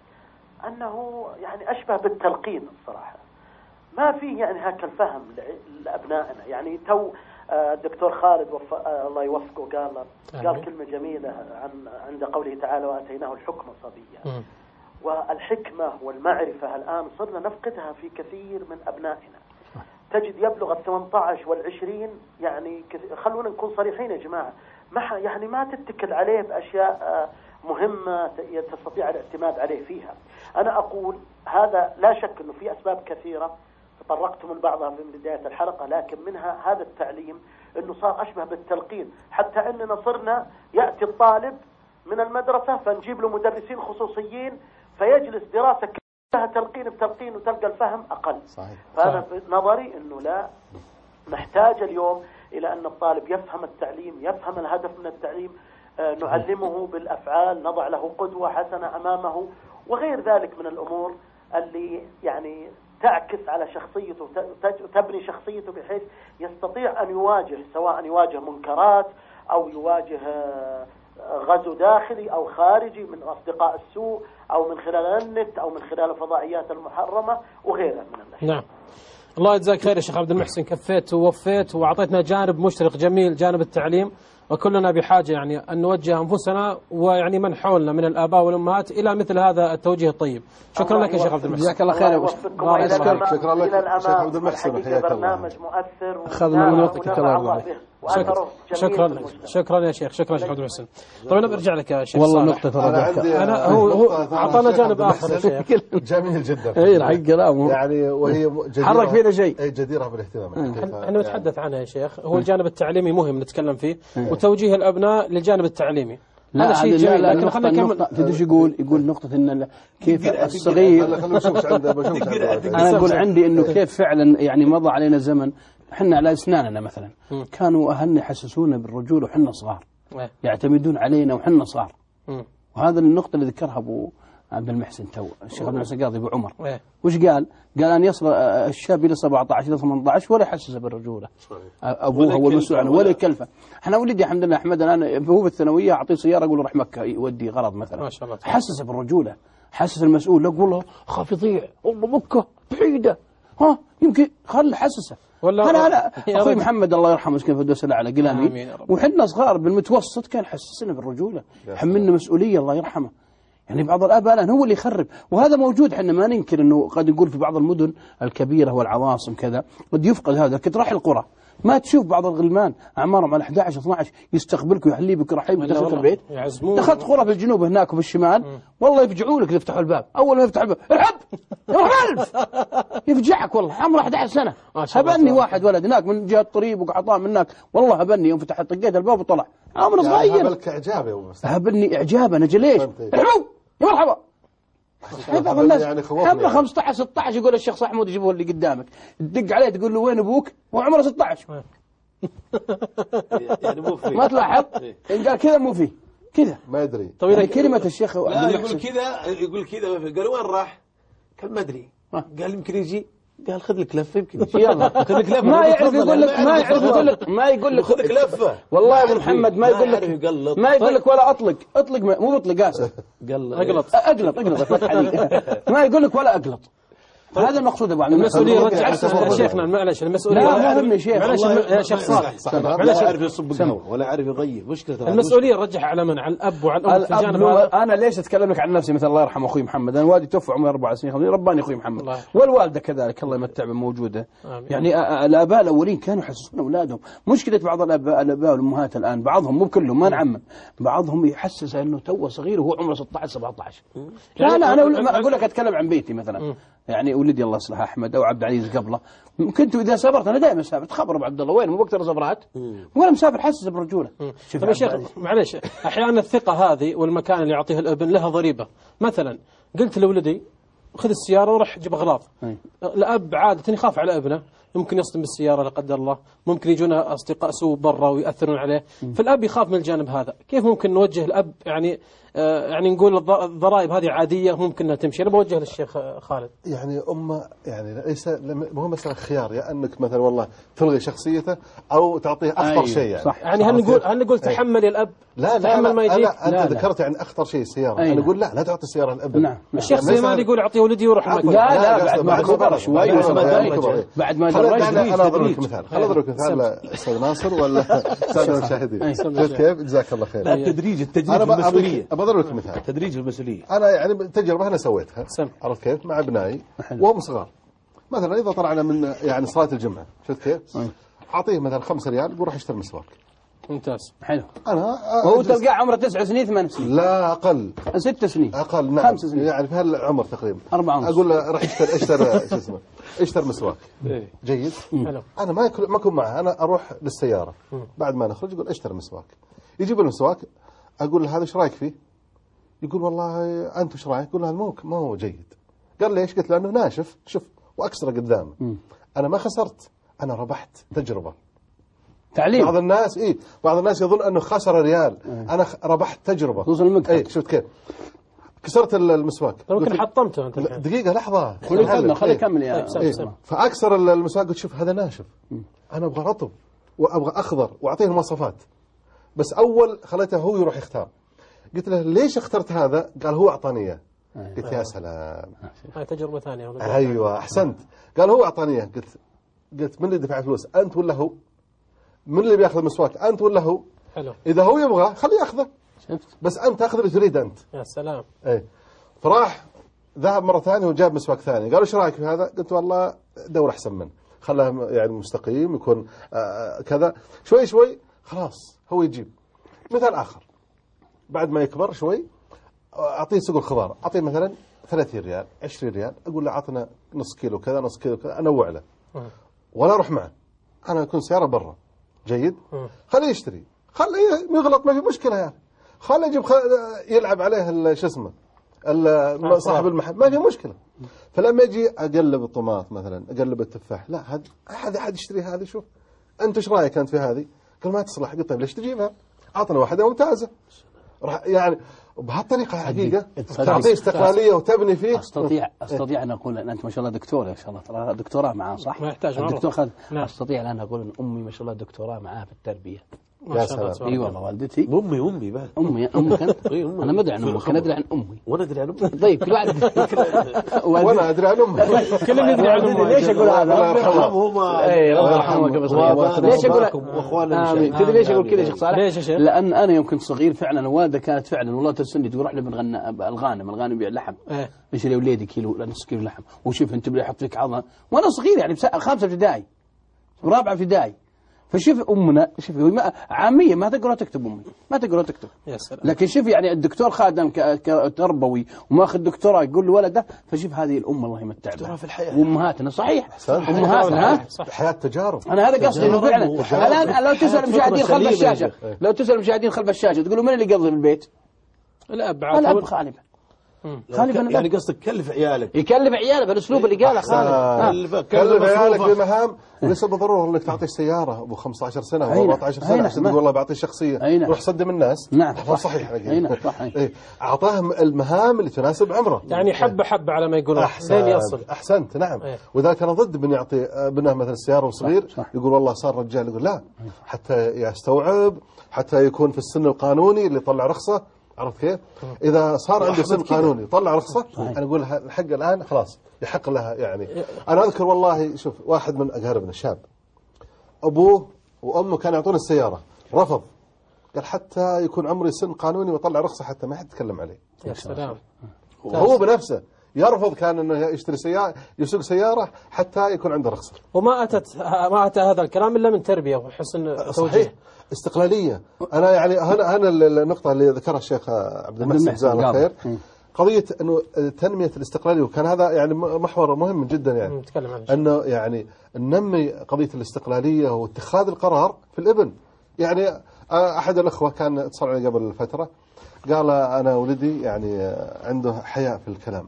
أنه يعني أشبه بالتلقين الصراحة. ما في يعني هكا الفهم لأبنائنا. يعني تو الدكتور خالد وف... الله يوفقه قال قال كلمة جميلة عن عند قوله تعالى وآتيناه الحكم صبيا. والحكمة والمعرفة الآن صرنا نفقدها في كثير من أبنائنا. تجد يبلغ الثمانية عشر والعشرين يعني كثير. خلونا نكون صريحين يا جماعة، ما يعني ما تتكل عليه بأشياء مهمة تستطيع الاعتماد عليه فيها. أنا أقول هذا لا شك أنه في أسباب كثيرة تطرقت من بعضها في بداية الحلقة، لكن منها هذا التعليم أنه صار أشبه بالتلقين، حتى أننا صرنا يأتي الطالب من المدرسة فنجيب له مدرسين خصوصيين فيجلس دراسة كلها تلقين بتلقين وتلقى الفهم أقل. صحيح. فأنا في نظري أنه لا نحتاج اليوم إلى أن الطالب يفهم التعليم، يفهم الهدف من التعليم، آه نعلمه بالأفعال، نضع له قدوة حسنة أمامه وغير ذلك من الأمور اللي يعني تعكس على شخصيته وتبني شخصيته بحيث يستطيع أن يواجه، سواء يواجه منكرات أو يواجه غزو داخلي أو خارجي من أصدقاء السوء أو من خلال النت أو من خلال الفضائيات المحرمة وغيرها من الأشياء. نعم. الله يجزاك خير يا شيخ عبد المحسن، كفيت ووفيت وأعطيتنا جانب مشرق جميل، جانب التعليم، وكلنا بحاجة يعني أن نوجه أنفسنا ويعني من حولنا من الآباء والأمهات إلى مثل هذا التوجيه الطيب. شكرا لك يا شيخ عبد المحسن. جزاك الله خير. الله يوفقكم. شكرا لك شيخ عبد المحسن، حياك الله. برنامج مؤثر أخذنا من وقتك الله. شكرا شكرا شكرا يا شيخ، شكرا شيخ عبد المحسن. طيب برجع لك يا شيخ والله نقطة أنا عندي أنا هو هو أعطانا جانب آخر يا شيخ جميل جدا. إيه الحق كلامه يعني وهي حرك فينا شيء جديرة بالاهتمام. احنا نتحدث عنها يا شيخ، هو الجانب التعليمي مهم نتكلم فيه وتوجيه الأبناء للجانب التعليمي. هذا شيء جميل، لكن خلينا نكمل. تدري يقول يقول نقطة إن كيف الصغير، أنا أقول عندي إنه كيف فعلا يعني مضى علينا زمن احنا على اسناننا مثلا كانوا اهلنا يحسسونا بالرجوله وحنا صغار، يعتمدون علينا وحنا صغار. وهذا النقطه اللي ذكرها ابو عبد المحسن تو الشيخ عبد المحسن قاضي ابو عمر. وش قال؟ قال ان يصل الشاب الى سبعة عشر الى ثمانية عشر ولا يحسسه بالرجوله، ابوه هو المسؤول عنه ولا يكلفه. احنا ولدي الحمد لله احمد الان هو في الثانويه اعطيه سياره اقول له روح مكه يودي غرض مثلا، ما شاء الله، حسسه بالرجوله، حسس المسؤول. لا اقول له خاف يضيع والله مكه بعيده، ها يمكن خل حسسه. والله أنا أنا أخوي محمد الله يرحمه مسكين في الدوسة على قلامي، وحنا صغار بالمتوسط كان حسسنا بالرجولة، حملنا مسؤولية الله يرحمه. يعني بعض الآباء الآن هو اللي يخرب، وهذا موجود. حنا ما ننكر إنه قد نقول في بعض المدن الكبيرة والعواصم كذا قد يفقد هذا، لكن تروح القرى ما تشوف بعض الغلمان أعمارهم على أحد عشر اثنا عشر يستقبلك ويحلي بك رحيم دخلت البيت. دخلت قرى في الجنوب هناك وفي الشمال والله يفجعوا لك يفتحوا الباب، أول ما يفتحوا الباب الحب الف يفجعك والله عمره أحد عشر سنة. هبني واحد ولد هناك من جهة طريب وقعطاه من هناك والله هبني يوم فتحت طقيت الباب وطلع عمره صغير. يعني هبلك إعجاب يا أبو هبني إعجاب أنا جليش الحب يا مرحبا. بعض الناس يعني عمره خمسة عشر ستة عشر يقول الشيخ محمود يجيبه اللي قدامك، تدق عليه تقول له وين ابوك وعمره ستة عشر. يعني مو فيه ما تلاحظ إن قال كذا مو فيه كذا ما ادري. طيب يعني كلمه الشيخ لا يقول كذا يقول كذا قال وين راح؟ قال ما ادري، قال يمكن يجي، قال خذ لك لفه يمكن يلا خذ لك لفه. ما يعرف يقول لك ما يعرف يقول لك ما يقول لك خذ لك لفه. والله يا ابو محمد ما يقول لك ما يقول لك ولا اطلق اطلق مو بطلق اسف قال اقلط اقلط اقلط ما يقول لك ولا اقلط. هذا المقصود ابو عبد المسؤوليه رجع شيخنا معلش المسؤوليه لا مهم يا شيخ معلش يا شيخ صالح معلش يعرف يصب القهوه ولا يعرف يغيب مشكله. المسؤوليه رجعها على من؟ على الاب وعلى الام في الجانب هذا. انا ليش اتكلم لك عن نفسي مثل الله يرحم اخوي محمد، انا والدي توفى عمري اربع سنين رباني اخوي محمد والوالده كذلك الله يمتع بموجوده. يعني الاباء الاولين كانوا يحسسون اولادهم. مشكله بعض الاباء الاباء والامهات الان بعضهم مو كلهم ما نعمم بعضهم يحسس انه تو صغير وهو عمره ستة عشر سبعة عشر. لا لا انا اقول لك اتكلم عن بيتي مثلا، يعني ولدي الله يصلحه احمد او عبد العزيز قبله كنت اذا سافرت انا دائما اسافر تخبر ابو عبد الله وين مو وقت سفرات وانا مسافر حسس بالرجوله. طيب يا شيخ معلش احيانا الثقه هذه والمكان اللي يعطيه الابن لها ضريبه. مثلا قلت لولدي خذ السياره وروح جيب اغراض، الاب عاده يخاف على ابنه ممكن يصدم بالسياره لا قدر الله، ممكن يجون اصدقاء سوء برا وياثرون عليه، فالاب يخاف من الجانب هذا. كيف ممكن نوجه الاب يعني آه يعني نقول الضرائب هذه عاديه ممكن انها تمشي؟ انا بوجه للشيخ خالد. يعني امه يعني ليس مو مساله خيار، يا انك مثلا والله تلغي شخصيته او تعطيه اخطر أيوه شيء يعني. صح. يعني هل نقول هل نقول تحمل يا الاب؟ لا لا تحمل ما يجيك؟ لا انت ذكرت يعني اخطر شيء السياره. أيوه. انا اقول لا لا تعطي السياره للابن. نعم. الشيخ سليمان يقول اعطيه ولدي وروح المكان. لا لا بعد ما كبر شوي بعد ما درج. انا اضرب لك مثال خل اضرب لك مثال استاذ ناصر ولا الساده المشاهدين. شفت كيف؟ جزاك الله خير. التدريج التدريج في المسؤوليه. بضرب لك مثال تدريج المسؤوليه. انا يعني تجربه انا سويتها عرفت كيف مع ابنائي وهم صغار. مثلا اذا طلعنا من يعني صلاه الجمعه شفت كيف؟ اعطيه مثلا خمسة ريال وروح اشتري مسواك. ممتاز حلو. انا هو تلقاه عمره تسع سنين ثمان سنين. لا اقل. ست سنين. اقل نعم. خمس سنين. يعني في هالعمر تقريبا. أربعة ونص. اقول له روح اشتري اشتري شو اسمه؟ اشتري مسواك. جيد. حلو. انا ما ما اكون معه، انا اروح للسياره بعد ما نخرج يقول اشتري مسواك. يجيب المسواك اقول له هذا ايش رايك فيه؟ يقول والله انت ايش رايك؟ يقول هذا مو ما هو جيد. قال ليش؟ قلت له انه ناشف شوف واكسره قدامه. انا ما خسرت، انا ربحت تجربه. تعليم. بعض الناس اي بعض الناس يظن انه خسر ريال. انا ربحت تجربه. توصل المقطع. اي شفت كيف؟ كسرت المسواك. ممكن حطمته أنت. دقيقة لحظة. خليه خليه يكمل يا. إيه. فأكسر المسواك قلت شوف هذا ناشف. أنا أبغى رطب وأبغى أخضر وأعطيه مواصفات. بس أول خليته هو يروح يختار. قلت له ليش اخترت هذا؟ قال هو أعطاني إياه. قلت يا سلام. هاي تجربة ثانية. أيوة أحسنت. قال هو أعطاني إياه. قلت قلت من اللي دفع فلوس أنت ولا هو؟ من اللي بياخذ المسواك أنت ولا هو؟ حلو. إذا هو يبغى خليه يأخذه. شفت. بس أنت تأخذ اللي تريد أنت. يا سلام. إيه. فراح ذهب مرة ثانية وجاب مسواك ثاني. قالوا ايش رايك في هذا؟ قلت والله دور أحسن منه. خلاه يعني مستقيم يكون آه كذا. شوي شوي خلاص هو يجيب. مثال آخر. بعد ما يكبر شوي أعطيه سوق الخضار. أعطيه مثلا ثلاثين ريال عشرين ريال. أقول له عطنا نص كيلو كذا نص كيلو كذا. أنوع له. ولا أروح معه. أنا أكون سيارة برا. جيد. خليه يشتري. خليه يغلط ما في مشكلة يعني. خليه يجيب خل... يلعب عليه شو اسمه صاحب المحل ما في مشكلة. فلما يجي أقلب الطماط مثلا أقلب التفاح لا هذا أحد أحد يشتري هذه. شوف أنت إيش رأيك أنت في هذه؟ قال ما تصلح. قلت طيب ليش تجيبها؟ أعطنا واحدة ممتازة. راح يعني بهالطريقة حقيقة تعطيه استقلالية وتبني فيه. أستطيع أستطيع أن أقول أن أنت ما شاء الله دكتور ما شاء الله ترى دكتوراه معاه صح؟ ما يحتاج الدكتور خذ. أستطيع الآن أقول أن أمي ما شاء الله دكتوراه معاه في التربية. يا سلام. اي والله والدتي. امي امي بعد. امي امك انت. انا ما ادري عن امك انا ادري عن امي. وانا ادري عن امي. طيب كل واحد. وانا ادري عن امي. كلنا ندري عن امي. ليش اقول هذا؟ الله يرحمهما. اي الله يرحمك بس. ليش اقول واخواننا المشاهدين؟ تدري ليش اقول كذا يا شيخ صالح؟ ليش يا شيخ؟ لان انا يوم كنت صغير فعلا الوالده كانت فعلا والله ترسلني تقول روح نبي الغانم الغانم يبيع لحم. اشتري وليدي كيلو ولا نص كيلو لحم وشوف انت بلي يحط فيك عظمه وانا صغير يعني خامسه ابتدائي ورابعه ابتدائي. فشوف أمنا شوف ما عامية ما تقرأ تكتب أمي ما تقرأ تكتب. يا سلام. لكن شوف يعني الدكتور خادم كتربوي وماخذ دكتوراه يقول له ولده. فشوف هذه الأم الله يمتع بها في الحياة. وأمهاتنا صحيح. أمهاتنا ها. حياة تجارب. أنا هذا قصدي إنه فعلا الآن لو تسأل المشاهدين خلف الشاشة لو تسأل المشاهدين خلف الشاشة تقولوا من اللي يقضي بالبيت؟ الأب. الأب غالبا. يعني, يعني قصدك كلف عيالك يكلف عياله بالاسلوب اللي قاله خالد. كلف عيالك بمهام ليس بالضروره انك تعطي سياره ابو خمسة عشر سنه او أربعة عشر سنه عشان تقول والله بعطي شخصيه روح صدم الناس. نعم صحيح. اعطاهم المهام اللي تناسب عمره يعني حبه حبه على ما يقولون لين يصل. احسنت نعم. وذلك انا ضد من يعطي ابنه مثلا السياره وصغير يقول والله صار رجال. يقول لا حتى يستوعب حتى يكون في السن القانوني اللي يطلع رخصه. عرفت كيف؟ إذا صار عنده سن قانوني طلع رخصة أنا أقول الحق الآن خلاص يحق لها يعني. أنا أذكر والله شوف واحد من أقاربنا شاب أبوه وأمه كانوا يعطون السيارة رفض. قال حتى يكون عمري سن قانوني وطلع رخصة حتى ما حد يتكلم عليه. يا سلام. هو بنفسه يرفض كان انه يشتري سيارة يسوق سيارة حتى يكون عنده رخصة. وما أتت ما أتى هذا الكلام إلا من تربية وحسن توجيه. استقلالية. أنا يعني هنا هنا النقطة اللي ذكرها الشيخ عبد المحسن جزاه الله خير قضية إنه تنمية الاستقلالية وكان هذا يعني محور مهم جدا يعني نتكلم عنه إنه يعني ننمي قضية الاستقلالية واتخاذ القرار في الابن. يعني أحد الأخوة كان اتصل علي قبل فترة قال أنا ولدي يعني عنده حياء في الكلام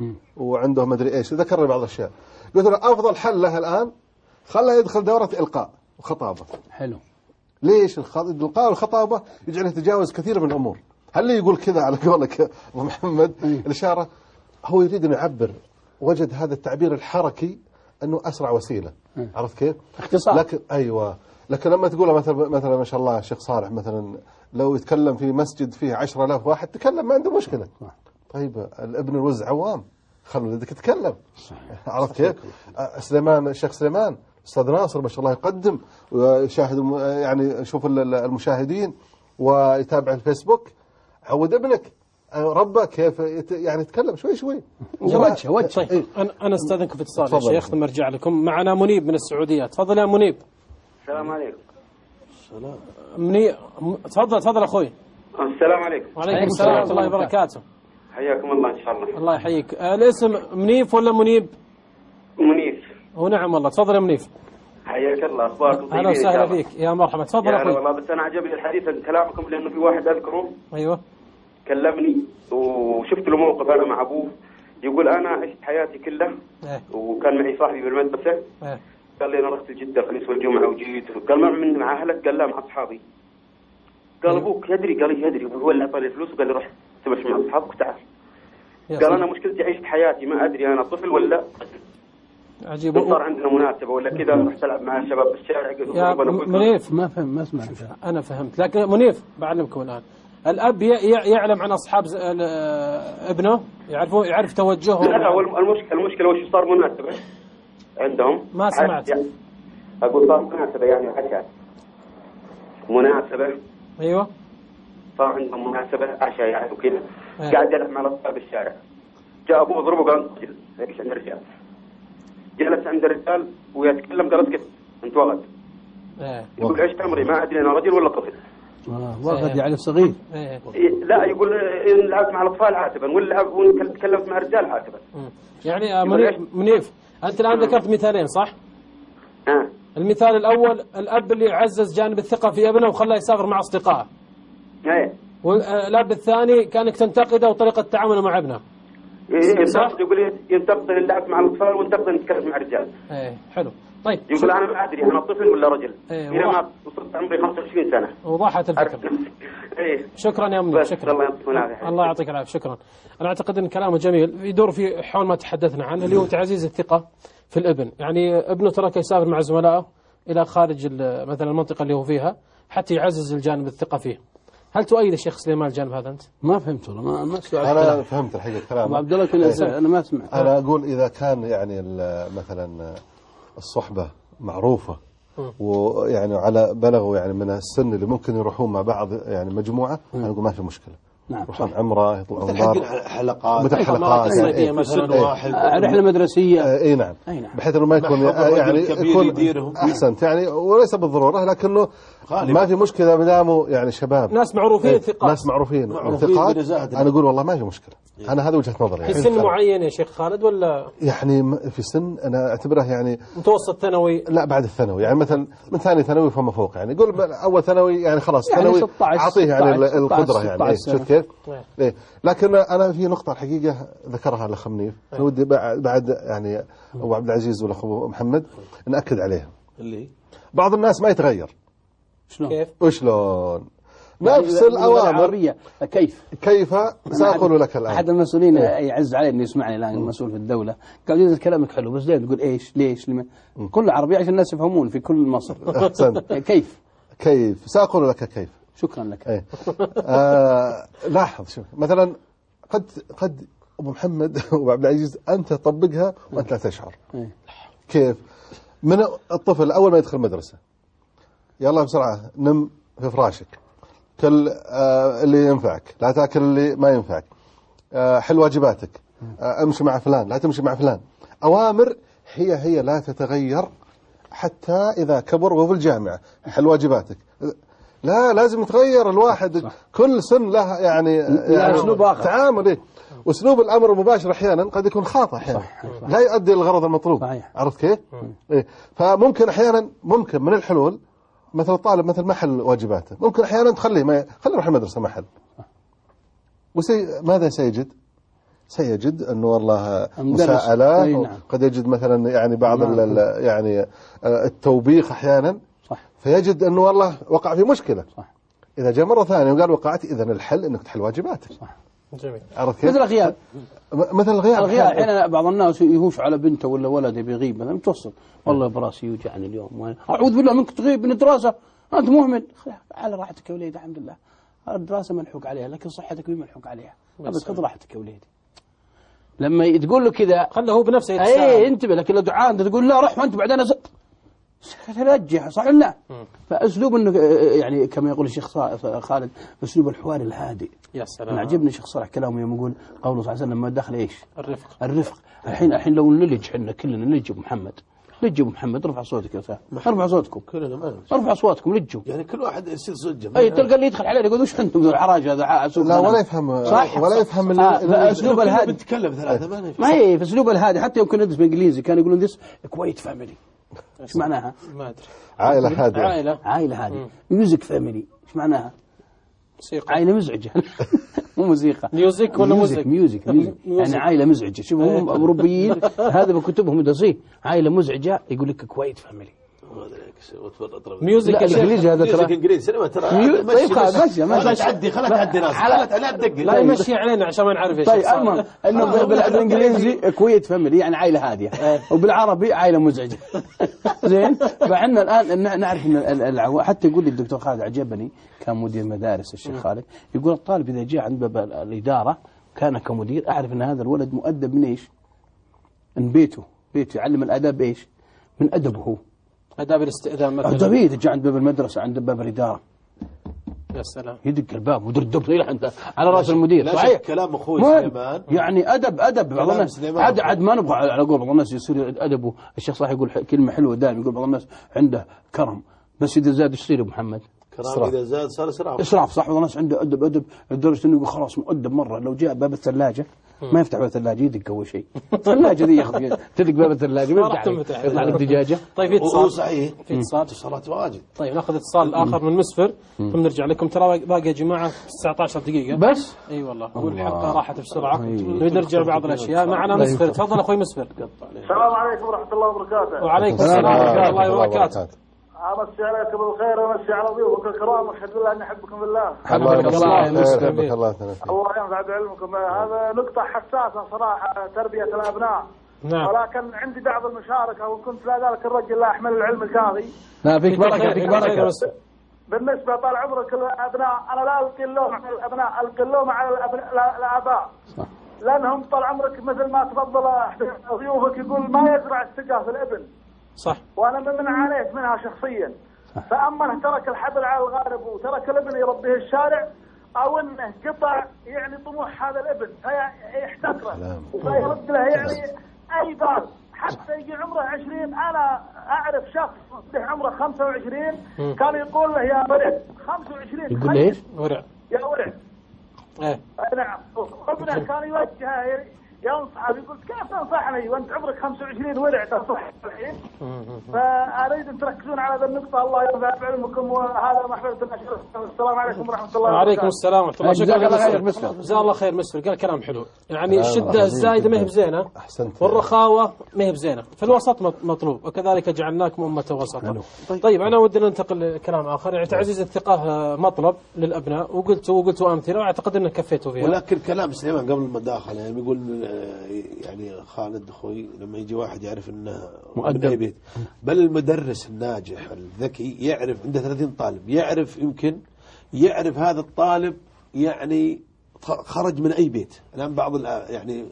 وعنده مدري إيش ذكر لي بعض الأشياء. قلت له أفضل حل له الآن خلاه يدخل دورة إلقاء وخطابة. حلو. ليش الإلقاء والخطابة يجعل يتجاوز كثير من الأمور. هل يقول كذا على قولك أبو محمد الإشارة هو يريد أن يعبر وجد هذا التعبير الحركي أنه أسرع وسيلة. عرفت كيف؟ اختصار. لكن أيوة لكن لما تقول مثلا مثلا ما شاء الله الشيخ صالح مثلا لو يتكلم في مسجد فيه عشرة آلاف واحد تكلم ما عنده مشكلة. طيب الابن الوز عوام خلوا ولدك يتكلم. عرفت كيف؟ سليمان الشيخ سليمان أستاذ ناصر ما شاء الله يقدم ويشاهد يعني يشوف المشاهدين ويتابع الفيسبوك. عود ابنك ربك كيف يعني يتكلم شوي شوي. وجه وجه. أنا أنا استاذنكم في اتصال يا شيخ ثم أرجع لكم. معنا منيب من السعودية. تفضل يا منيب. السلام عليكم. السلام. منيب تفضل تفضل أخوي. السلام عليكم. وعليكم السلام ورحمة الله وبركاته. حياكم الله إن شاء الله. الله يحييك. الاسم منيف ولا منيب؟ منيف. ونعم والله. تفضل يا منيف. حياك الله. أخباركم طيبين؟ أهلا وسهلا فيك يا مرحبا. تفضل أخوي. والله بس أنا عجبني الحديث عن كلامكم لأنه في واحد أذكره. أيوه. كلمني وشفت له موقف أنا مع أبوه يقول أنا عشت حياتي كلها إيه. وكان معي صاحبي بالمدرسة. إيه. قال لي أنا رحت جدة خميس والجمعة وجيت. قال ما من مع أهلك؟ قال لا مع أصحابي. قال أبوك يدري؟ قال لي يدري. هو اللي أعطاني الفلوس وقال لي روح تمشي مع أصحابك وتعال. قال أنا مشكلتي عشت حياتي ما أدري أنا طفل ولا عجيب. صار عندنا مناسبة ولا كذا رحت ألعب مع الشباب بالشارع. يا منيف ما فهم ما اسمع. أنا فهمت، لكن منيف بعلمكم الآن. الأب يعلم عن أصحاب ابنه، يعرفوا يعرف توجههم. لا هو المشكلة المشكلة وش صار مناسبة عندهم. ما سمعت. يعني أقول صار مناسبة يعني عشاء مناسبة. أيوة. صار عندهم مناسبة عشاء يعني وكذا. قاعد يلعب مع الأطفال بالشارع. جاء أبوه ضربه قال اجلس عند الرجال. جلس عند الرجال ويتكلم قال اسكت أنت وغد. يقول عشت عمري ما أدري أنا رجل ولا طفل. آه وغد يعني صغير. لا يقول إن لعبت مع الأطفال عاتبا ولا تكلمت مع الرجال عاتبا. يعني منيف, منيف أنت الآن ذكرت مثالين صح؟ آه. المثال الأول الأب اللي عزز جانب الثقة في ابنه وخلاه يسافر مع أصدقائه. ايه. والأب الثاني كانك تنتقده وطريقة تعامله مع ابنه. إيه صح. يقول ينتقد اللعب مع الأطفال وينتقد نتكلم مع الرجال. إيه حلو. طيب. يقول أنا ما أدري أنا طفل ولا رجل. إيه إلى ما وصلت عمري خمسة وعشرين سنة. وضحت الفكرة. إيه. شكرا يا منيف شكرا. الله يعطيك العافية. الله يعطيك العافية شكرا. أنا أعتقد أن كلامه جميل يدور في حول ما تحدثنا عنه اللي هو تعزيز الثقة في الابن. يعني ابنه ترك يسافر مع زملائه إلى خارج مثلا المنطقة اللي هو فيها حتى يعزز الجانب الثقة فيه. هل تؤيد الشيخ سليمان الجانب هذا أنت؟ ما فهمت والله ما ما أنا كلام. فهمت الحقيقة كلام عبد الله كنا أنا ما أسمع. أنا أقول إذا كان يعني مثلا الصحبة معروفة ويعني على بلغوا يعني من السن اللي ممكن يروحون مع بعض يعني مجموعة أنا أقول ما في مشكلة. نعم. يروحون عمرة يطلعون دار حلقات مثل حلقات يعني مثلا واحد رحلة مدرسية. اي نعم. نعم. بحيث انه ما يكون يعني يكون احسنت يعني وليس بالضروره لكنه ما في مشكله ما داموا يعني شباب ناس معروفين ثقات ناس معروفين ثقات انا اقول والله ما في مشكله. انا هذه وجهه نظري. في سن معين يا شيخ خالد ولا يعني في سن انا اعتبره يعني متوسط ثانوي؟ لا بعد الثانوي يعني مثلا من ثاني ثانوي فما فوق يعني يقول اول ثانوي يعني خلاص ثانوي يعني اعطيه يعني القدره يعني شفت كيف؟ إيه. لكن انا في نقطه الحقيقه ذكرها الاخ منيف ودي بعد يعني ابو عبد العزيز ولا اخو محمد ناكد عليها. اللي بعض الناس ما يتغير. شلون؟ كيف؟ وشلون؟ نفس الأوامر. كيف كيف سأقول لك الآن. أحد المسؤولين يعز علي إنه يسمعني الآن المسؤول في الدولة قال لي كلامك حلو بس ليه تقول إيش ليش لما كل عربي عشان الناس يفهمون في كل مصر. كيف كيف سأقول لك كيف. شكرا لك. ايه. آه لاحظ شوف مثلا قد قد أبو محمد وأبو عبد العزيز أنت تطبقها وأنت لا تشعر. ايه. كيف من الطفل أول ما يدخل المدرسة يلا بسرعة نم في فراشك كل آه اللي ينفعك لا تأكل اللي ما ينفعك آه حل واجباتك آه امشي مع فلان لا تمشي مع فلان. أوامر هي هي لا تتغير حتى إذا كبر وهو في الجامعة حل واجباتك. لا لازم يتغير الواحد صح. كل سن له يعني, يعني أسلوب آخر تعامل إيه. وأسلوب الأمر المباشر أحيانا قد يكون خاطئ أحيانا لا يؤدي الغرض المطلوب صحيح. عرفت كيف؟ إيه. فممكن أحيانا ممكن من الحلول مثل الطالب مثل محل واجباته ممكن أحيانا تخليه ما خليه يروح المدرسة محل وسي ماذا سيجد؟ سيجد أنه والله مساءلة نعم. قد يجد مثلا يعني بعض نعم. يعني التوبيخ أحيانا صح. فيجد أنه والله وقع في مشكلة صح. إذا جاء مرة ثانية وقال وقعت إذن الحل أنك تحل واجباتك صح. جميل. عرفت كيف؟ مثل الغياب مثل الغياب الغياب أحيانا بعض الناس يهوش على بنته ولا ولده بيغيب مثلا متوسط والله براسي يوجعني اليوم أعوذ بالله منك تغيب من الدراسة أنت مهمل على راحتك يا وليدي الحمد لله الدراسة ملحوق عليها لكن صحتك مين ملحوق عليها بس خذ راحتك يا وليدي. لما تقول له كذا خله هو بنفسه يتساءل اي انتبه لكن لو دعاء انت تقول لا روح وانت بعدين ترجع صح ولا لا؟ فاسلوب انه يعني كما يقول الشيخ خالد اسلوب الحوار الهادئ. يا سلام. انا عجبني الشيخ صالح كلامه يوم يقول قوله صلى الله عليه وسلم ما دخل ايش؟ الرفق. الرفق. الحين الحين لو نلج احنا كلنا نلج ابو محمد لجوا ابو محمد ارفع صوتك يا استاذ ارفع صوتكم كلنا ما ارفع اصواتكم لجوا يعني كل واحد يصير زوجه اي تلقى اللي يدخل عليه يقول وش انتم ذو الحراج هذا لا ولا يفهم صح ولا يفهم اسلوب الهادي بنتكلم ثلاثه ما نفهم ما هي في اسلوب الهادي حتى يمكن ندرس بالانجليزي كانوا يقولون ذس كويت فاميلي ايش معناها؟ ما ادري عائله هادئه عائله عائله هادئه ميوزك فاميلي ايش معناها؟ موسيقى عائله مزعجه مو موسيقى ميوزك ولا موزيك ميوزك ميوزك يعني عائله مزعجه شوفوا هم اوروبيين هذا بكتبهم درسيه عائله مزعجه يقول لك كويت فاميلي ميوزك الانجليزي هذا ترى انجليزي سينما ترى. طيب خلاص ماشي ما تعدي خلها تعدي ناس خلها لا تدق لا يمشي علينا عشان ما نعرف ايش. طيب المهم انه بالانجليزي كويت فاميلي يعني عائله هاديه، وبالعربي عائله مزعجه. زين. فاحنا الان نعرف ان حتى يقول لي الدكتور خالد عجبني كان مدير مدارس الشيخ خالد، يقول الطالب اذا جاء عند باب الاداره كان كمدير اعرف ان هذا الولد مؤدب من ايش؟ من بيته، بيته يعلم الاداب ايش؟ من ادبه هو. آداب الاستئذان مثلا. أدبية تجي عند باب المدرسة عند باب الإدارة. يا سلام. يدق الباب مدير الدب طيلة أنت على رأس المدير. صحيح. كلام أخوي سليمان. يعني أدب أدب. بعض الناس عاد عاد ما نبغى على قول بعض الناس يصير أدبه. الشيخ صاحب يقول كلمة حلوة دائما يقول بعض الناس عنده كرم، بس إذا زاد يصير أبو محمد. كرم إذا زاد صار إسراف. إسراف صح. بعض الناس عنده أدب أدب لدرجة إنه يقول خلاص مؤدب مرة لو جاء باب الثلاجة ما يفتح باب الثلاجة يدق أول شيء. الثلاجة ذي ياخذ تدق باب الثلاجة ما يفتح يطلع لك دجاجة. طيب في اتصال. صحيح. في اتصال. اتصالات واجد. طيب ناخذ اتصال آخر من مسفر ثم نرجع لكم. ترى باقي يا جماعة تسعة عشر دقيقة بس. اي والله والحلقة راحت بسرعة. نرجع بعض الأشياء. معنا مسفر. تفضل أخوي مسفر. السلام عليكم ورحمة الله وبركاته. وعليكم السلام ورحمة الله وبركاته. امسي عليكم بالخير وامسي على ضيوفك الكرام واشهد بالله اني احبكم بالله. حبك الله يسلمك الله الله ينفع بعلمكم. هذا نقطة حساسة صراحة تربية الأبناء. نعم. ولكن عندي بعض المشاركة وكنت لا ذلك الرجل لا أحمل العلم الكاظي. لا فيك بركة فيك بركة. بالنسبة طال عمرك الأبناء أنا لا ألقي اللوم على الأبناء، ألقي اللوم على الأبناء الآباء. صح. لأنهم طال عمرك مثل ما تفضل ضيوفك يقول ما يزرع الثقة في الابن. صح. وانا من عانيت منها شخصيا. فاما ترك الحبل على الغارب وترك الابن يربيه الشارع او انه قطع يعني طموح هذا الابن فيحتكره ويرد له يعني اي بال حتى يجي عمره عشرين. انا اعرف شخص عمره خمسة وعشرين كان يقول له يا ورع خمسة وعشرين. يقول ليش؟ ورع. يا ورع. ايه. نعم. ابنه كان يوجهه ينصح يقول كيف تنصحني وانت عمرك خمسة وعشرين ورع تنصح الحين؟ فاريد ان تركزون على هذه النقطه. الله ينفع بعلمكم وهذا محبه النشر. السلام عليكم ورحمه الله وبركاته. وعليكم السلام ورحمه الله. شكرا لك. جزاه الله خير مسفر قال كلام حلو. يعني الشده الزايده ما هي بزينه والرخاوه ما هي بزينه، فالوسط مطلوب وكذلك جعلناكم امه وسطا. طيب انا ودنا ننتقل لكلام اخر. يعني تعزيز الثقه مطلب للابناء وقلت وقلت امثله واعتقد انك كفيتوا فيها. ولكن كلام سليمان قبل المداخله يعني يقول يعني خالد اخوي لما يجي واحد يعرف انه مؤدب بيت، بل المدرس الناجح الذكي يعرف عنده ثلاثين طالب يعرف يمكن يعرف هذا الطالب يعني خرج من اي بيت. الان بعض يعني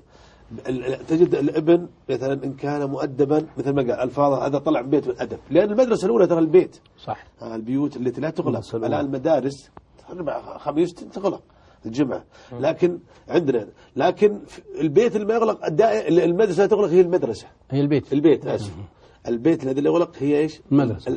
تجد الابن مثلا ان كان مؤدبا مثل ما قال الفاظه هذا طلع من بيت من ادب، لان المدرسه الاولى ترى البيت صح. البيوت التي لا تغلق. الان المدارس خميس تغلق الجمعة، لكن عندنا لكن البيت اللي ما يغلق المدرسة تغلق هي المدرسة هي البيت البيت آسف البيت الذي لا يغلق هي ايش؟ المدرسة.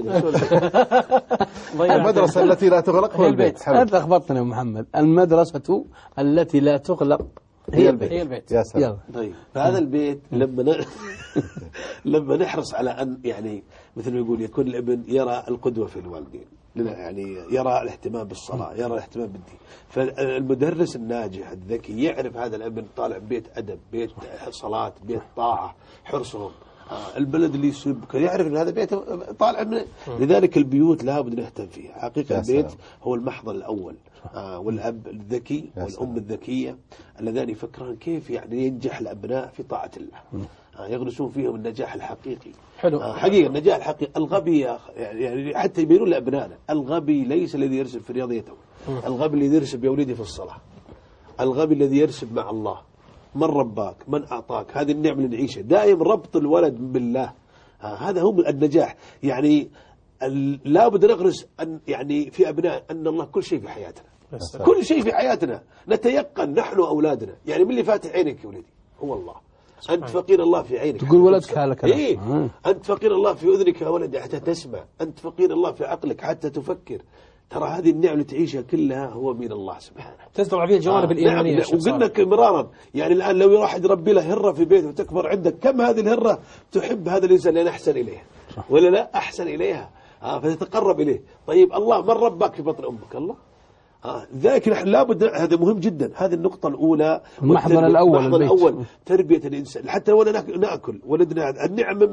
المدرسة التي لا تغلق هو البيت. أنت أخبرتنا يا محمد. المدرسة التي لا تغلق هي البيت. هي البيت. يا سلام. طيب فهذا البيت لما ن... لما نحرص على أن يعني مثل ما يقول يكون الابن يرى القدوة في الوالدين، يعني يرى الاهتمام بالصلاة، يرى الاهتمام بالدين. فالمدرس الناجح الذكي يعرف هذا الابن طالع بيت أدب، بيت صلاة، بيت طاعة، حرصهم. البلد اللي يسب يعرف ان هذا بيت طالع من. لذلك البيوت لابد نهتم فيها. حقيقه البيت هو المحضر الاول. آه والاب الذكي والام الذكيه اللذان يفكرون كيف يعني ينجح الابناء في طاعه الله، آه يغرسون فيهم النجاح الحقيقي. حلو. آه حقيقه النجاح الحقيقي. الغبي يعني حتى يبينون لابنائنا الغبي ليس الذي يرسب في رياضيته، الغبي الذي يرسب بأولده في الصلاه، الغبي الذي يرسب مع الله. من رباك، من أعطاك، هذه النعمة اللي نعيشها دائما ربط الولد بالله. هذا هو النجاح. يعني لابد نغرس أن يعني في أبناء أن الله كل شيء في حياتنا، كل شيء في حياتنا نتيقن نحن وأولادنا. يعني من اللي فاتح عينك يا ولدي هو الله. أنت فقير الله في عينك تقول ولدك هلك. إيه آه. أنت فقير الله في أذنك يا ولدي حتى تسمع، أنت فقير الله في عقلك حتى تفكر. ترى هذه النعمة اللي تعيشها كلها هو من الله سبحانه. تزرع فيها الجوانب آه. الإيمانية. نعم. وقلنا مرارا يعني الآن لو واحد يربي له هرة في بيته وتكبر عندك، كم هذه الهرة تحب هذا الإنسان لأن أحسن إليها ولا لا أحسن إليها، آه فتتقرب إليه. طيب الله من ربك في بطن أمك؟ الله. آه ذلك نحن لابد، هذا مهم جدا. هذه النقطة الأولى المحضر الأول. المحضر الأول تربية الإنسان. حتى ولا نأكل ولدنا النعم من من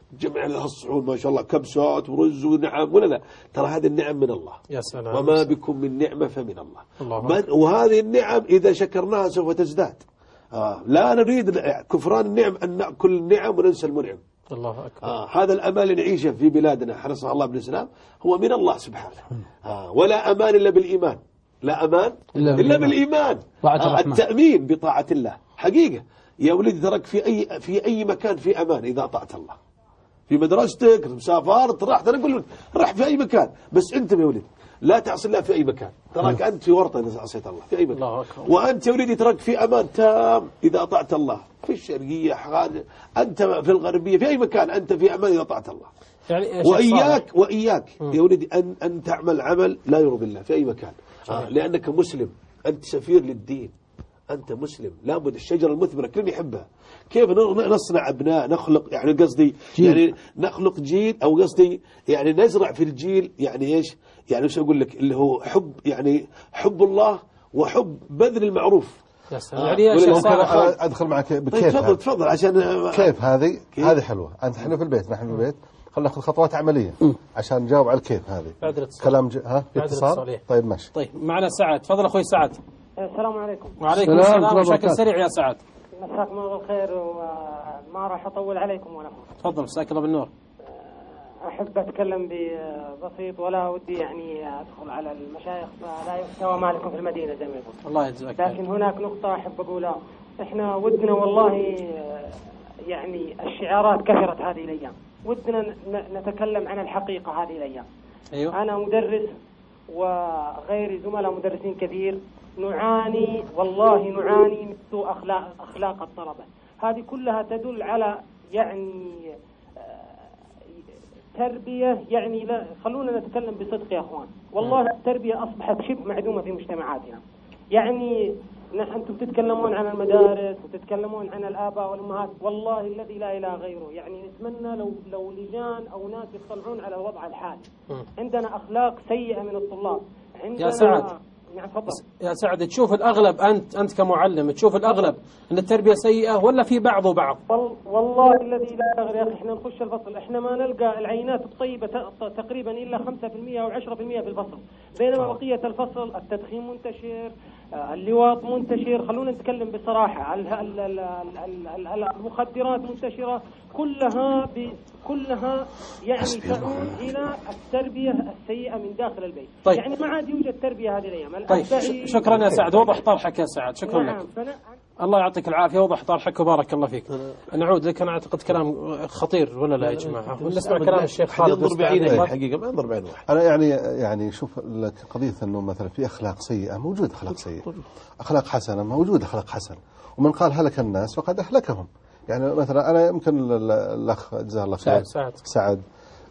جمع لها الصحون ما شاء الله كبسات ورز ونعم ولا لا، ترى هذه النعم من الله. يا سلام. وما بكم من نعمة فمن الله. الله. وهذه النعم إذا شكرناها سوف تزداد. آه لا نريد كفران النعم أن نأكل النعم وننسى المنعم. الله أكبر. آه هذا الأمان اللي نعيشه في بلادنا حرصها الله بالإسلام هو من الله سبحانه. آه ولا أمان إلا بالإيمان، لا أمان إلا, إلا بالإيمان. آه التأمين بطاعة الله حقيقة يا ولدي، ترك في أي في أي مكان في أمان إذا أطعت الله. في مدرستك مسافرت رحت، أنا أقول رح في أي مكان، بس أنت يا ولدي لا تعصي الله في أي مكان، تراك أنت في ورطة إذا عصيت الله في أي مكان. الله أكبر. وأنت يا ولدي تراك في أمان تام إذا أطعت الله، في الشرقية حاجة، أنت في الغربية في أي مكان أنت في أمان إذا أطعت الله. يعني وإياك وإياك م. يا ولدي أن أن تعمل عمل لا يرضي الله في أي مكان. آه لأنك مسلم، أنت سفير للدين، أنت مسلم، لابد الشجرة المثمرة كل يحبها. كيف نصنع أبناء، نخلق يعني قصدي يعني نخلق جيل، أو قصدي يعني نزرع في الجيل يعني إيش يعني وش أقول لك اللي هو حب، يعني حب الله وحب بذل المعروف. يا سلام. يعني يا شيخ أدخل معك بكيف. طيب تفضل تفضل عشان كيف هذه هذه حلوة. أنت احنا في البيت نحن في البيت خلينا ناخذ خطوات عملية م. عشان نجاوب على الكيف هذه. كلام ج... ها في اتصال. طيب ماشي. طيب معنا سعد، تفضل أخوي سعد. السلام عليكم. وعليكم السلام. بشكل سريع يا سعد. مساكم الله بالخير وما راح أطول عليكم ولا. تفضل مساك الله بالنور. أحب أتكلم ببسيط ولا ودي يعني أدخل على المشايخ فلا يستوى مالكم في المدينة زي ما يقول. الله يجزاك. لكن هناك نقطة أحب أقولها، إحنا ودنا والله يعني الشعارات كثرت هذه الأيام، ودنا نتكلم عن الحقيقة هذه الأيام. أيوه. أنا مدرس وغيري زملاء مدرسين كثير نعاني والله نعاني من سوء أخلاق أخلاق الطلبة. هذه كلها تدل على يعني تربية، يعني لا خلونا نتكلم بصدق يا أخوان، والله التربية أصبحت شبه معدومة في مجتمعاتنا. يعني أنتم تتكلمون عن المدارس وتتكلمون عن الآباء والأمهات، والله الذي لا إله غيره يعني نتمنى لو لو لجان أو ناس يطلعون على الوضع الحالي. عندنا أخلاق سيئة من الطلاب. يا سعد نعم تفضل. يا سعد، تشوف الأغلب أنت أنت كمعلم تشوف الأغلب أن التربية سيئة ولا في بعض وبعض؟ والله الذي لا غير يا أخي، إحنا نخش الفصل إحنا ما نلقى العينات الطيبة تقريبا إلا خمسة بالمئة أو عشرة بالمئة في الفصل، بينما بقية الفصل التدخين منتشر، اللواط منتشر، خلونا نتكلم بصراحة، المخدرات منتشرة، كلها كلها يعني تعود إلى التربية السيئة من داخل البيت. طيب. يعني ما عاد يوجد تربية هذه الأيام. طيب شكرا يا سعد، وضح طرحك يا سعد، شكرا نعم. لك. الله يعطيك العافية، وضح طرحك وبارك الله فيك. نعود لك، أنا أعتقد كلام خطير ولا لا يا جماعة؟ نسمع كلام الشيخ خالد. ينظر بعينه الحقيقة، ما ينظر بعين واحد. أنا يعني يعني شوف لك قضية أنه مثلا في أخلاق سيئة موجود، أخلاق سيئة، أخلاق حسنة موجود، أخلاق حسنة، ومن قال هلك الناس فقد أهلكهم. يعني مثلا أنا يمكن الأخ جزاه الله خير سعد سعد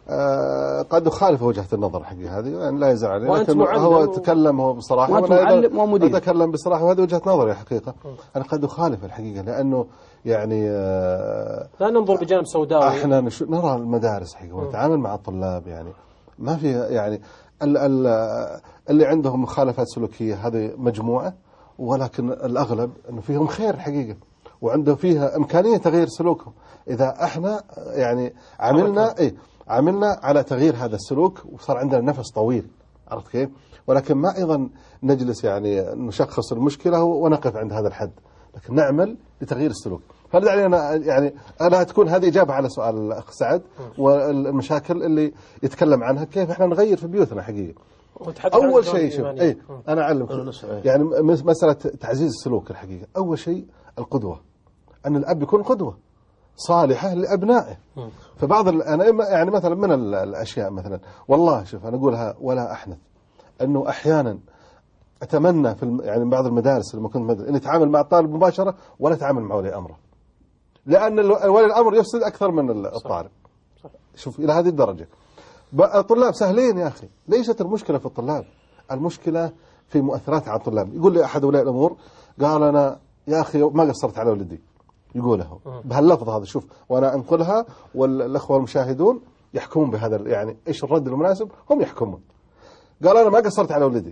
آه قد أخالف وجهة النظر حقي هذه، يعني لا يزعل عليه، لكن هو تكلم هو بصراحة وأنا أتكلم بصراحة، وهذه وجهة نظري حقيقة. أنا قد أخالف الحقيقة لأنه يعني آه لا ننظر بجانب سوداوي. احنا نرى المدارس حقيقة ونتعامل مع الطلاب، يعني ما في يعني ال ال اللي عندهم مخالفات سلوكية هذه مجموعة، ولكن الأغلب أنه فيهم خير حقيقة وعنده فيها إمكانية تغيير سلوكهم إذا احنا يعني عملنا إيه عملنا على تغيير هذا السلوك وصار عندنا نفس طويل، عرفت كيف؟ ولكن ما أيضا نجلس يعني نشخص المشكلة ونقف عند هذا الحد، لكن نعمل لتغيير السلوك. فلذلك أنا يعني أنا تكون هذه إجابة على سؤال الأخ سعد والمشاكل اللي يتكلم عنها كيف احنا نغير في بيوتنا حقيقة. أول شيء شوف إيه أنا أعلم يعني مسألة تعزيز السلوك الحقيقة. أول شيء القدوة، أن الأب يكون قدوة صالحة لأبنائه. فبعض أنا يعني مثلا من الأشياء مثلا والله شوف أنا أقولها ولا أحنث، أنه أحيانا أتمنى في يعني بعض المدارس لما كنت مدرس أن يتعامل مع الطالب مباشرة ولا يتعامل مع ولي أمره، لأن ولي الأمر يفسد أكثر من الطالب. شوف إلى هذه الدرجة. الطلاب سهلين يا أخي، ليست المشكلة في الطلاب، المشكلة في مؤثرات على الطلاب. يقول لي أحد أولياء الأمور قال أنا يا أخي ما قصرت على ولدي، يقوله بهاللفظ هذا، شوف وأنا أنقلها والأخوة المشاهدون يحكمون بهذا، يعني إيش الرد المناسب هم يحكمون. قال أنا ما قصرت على ولدي،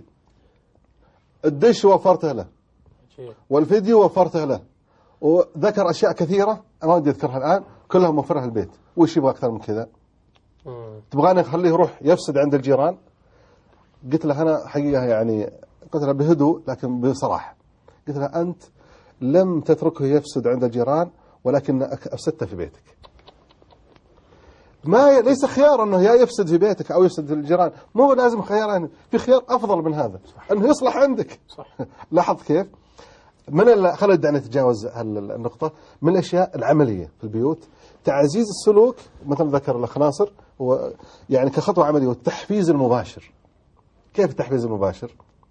الدش وفرته له والفيديو وفرته له، وذكر أشياء كثيرة أنا ما أدري أذكرها الآن، كلها موفرها البيت، وش يبغى أكثر من كذا؟ تبغاني أخليه يروح يفسد عند الجيران؟ قلت له أنا حقيقة يعني قلت له بهدوء لكن بصراحة، قلت له أنت لم تتركه يفسد عند الجيران ولكن أفسدته في بيتك. ما ليس خيار أنه يا يفسد في بيتك أو يفسد في الجيران، مو لازم خيارين، في خيار أفضل من هذا أنه يصلح عندك. صح. لاحظ كيف؟ من خلينا نتجاوز هالنقطة. من الأشياء العملية في البيوت تعزيز السلوك، مثل ذكر الأخ ناصر، هو يعني كخطوة عملية، والتحفيز المباشر. كيف التحفيز المباشر؟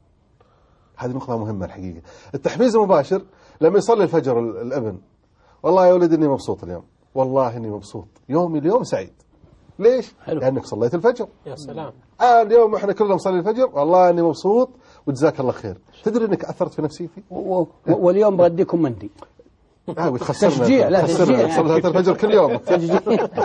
هذه نقطة مهمة الحقيقة. التحفيز المباشر لما يصلي الفجر الابن، والله يا ولد إني مبسوط اليوم، والله إني مبسوط، يومي اليوم سعيد. ليش؟ حلو. لأنك صليت الفجر. يا سلام. آه اليوم إحنا كلنا نصلي الفجر، والله إني مبسوط وجزاك الله خير. تدري إنك أثرت في نفسيتي؟ واليوم بغديكم مندي. آه وتخسرنا. تشجيع. لا تشجيع. صليت الفجر كل يوم. تشجيع.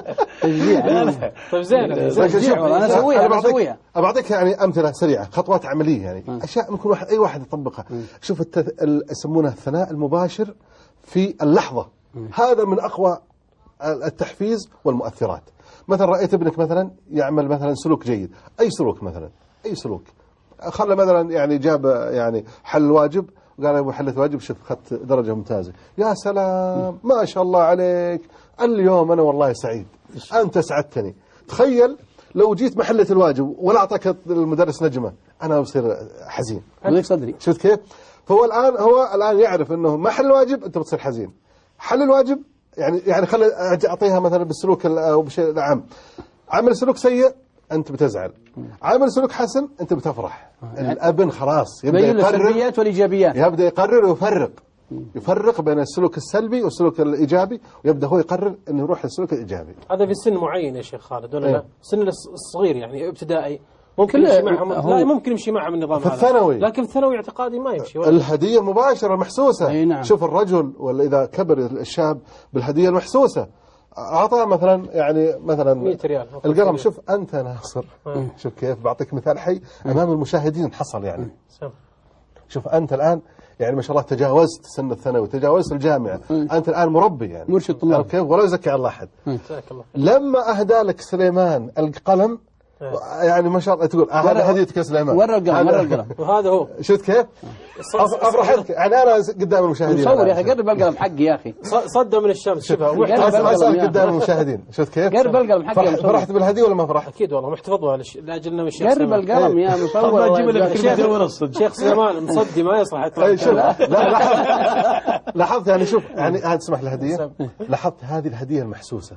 تشجيع. طيب زين. أنا أسويها. أنا أسويها. أبعطيك يعني أمثلة سريعة، خطوات عملية يعني، م. أشياء ممكن واحد أي واحد يطبقها. م. شوف يسمونه الثناء المباشر في اللحظة. م. هذا من أقوى التحفيز والمؤثرات. مثلا رأيت ابنك مثلا يعمل مثلا سلوك جيد، أي سلوك مثلا، أي سلوك، خلى مثلا يعني جاب يعني حل الواجب وقال يا ابو حلت واجب، شوف اخذت درجة ممتازة، يا سلام ما شاء الله عليك، اليوم أنا والله سعيد، أنت سعدتني. تخيل لو جيت محلة الواجب ولا أعطاك المدرس نجمة، أنا بصير حزين. هذيك صدري. شفت كيف؟ فهو الآن هو الآن يعرف إنه محل الواجب أنت بتصير حزين، حل الواجب يعني يعني خلي أعطيها مثلا بالسلوك أو بشيء نعم، عمل سلوك سيء أنت بتزعل، عامل سلوك حسن أنت بتفرح. الأبن خلاص يبدأ يقرر السلبيات والإيجابيات، يبدأ يقرر ويفرق يفرق بين السلوك السلبي والسلوك الإيجابي، ويبدأ هو يقرر أنه يروح للسلوك الإيجابي. هذا في سن معين يا شيخ خالد ولا لا؟ سن الصغير يعني ابتدائي ممكن يمشي معهم، لا ممكن يمشي معهم النظام في الثانوي، لكن في الثانوي اعتقادي ما يمشي. الهدية المباشرة المحسوسة. نعم. شوف الرجل ولا إذا كبر الشاب بالهدية المحسوسة، أعطاه مثلا يعني مثلا مئة ريال القلم. شوف أنت ناصر، شوف كيف بعطيك مثال حي أمام المشاهدين حصل يعني. شوف أنت الآن يعني ما شاء الله تجاوزت سن الثانوي، تجاوزت الجامعة، أنت الآن مربي يعني مرشد طلاب كيف، ولا يزكي على أحد. لما أهدى لك سليمان القلم يعني ما شاء الله تقول هذا هديتك يا سليمان، ورا القلم ورا القلم، وهذا هو. شفت كيف؟ أفرحتك يعني أنا قدام المشاهدين. مصور يا أخي، قرب القلم حقي يا أخي، صدى من الشمس. شوفها محتفظ قدام المشاهدين. شفت كيف؟ قرب القلم حقي. فرحت بالهدية ولا ما فرحت؟ أكيد والله محتفظها لأجلنا من الشيخ. قرب القلم يا مصور. ما تجيب لك الشيخ سليمان مصدي ما يصلح يطلع. لا لاحظت لاحظت يعني شوف يعني هذا تسمح الهدية، لاحظت هذه الهدية المحسوسة.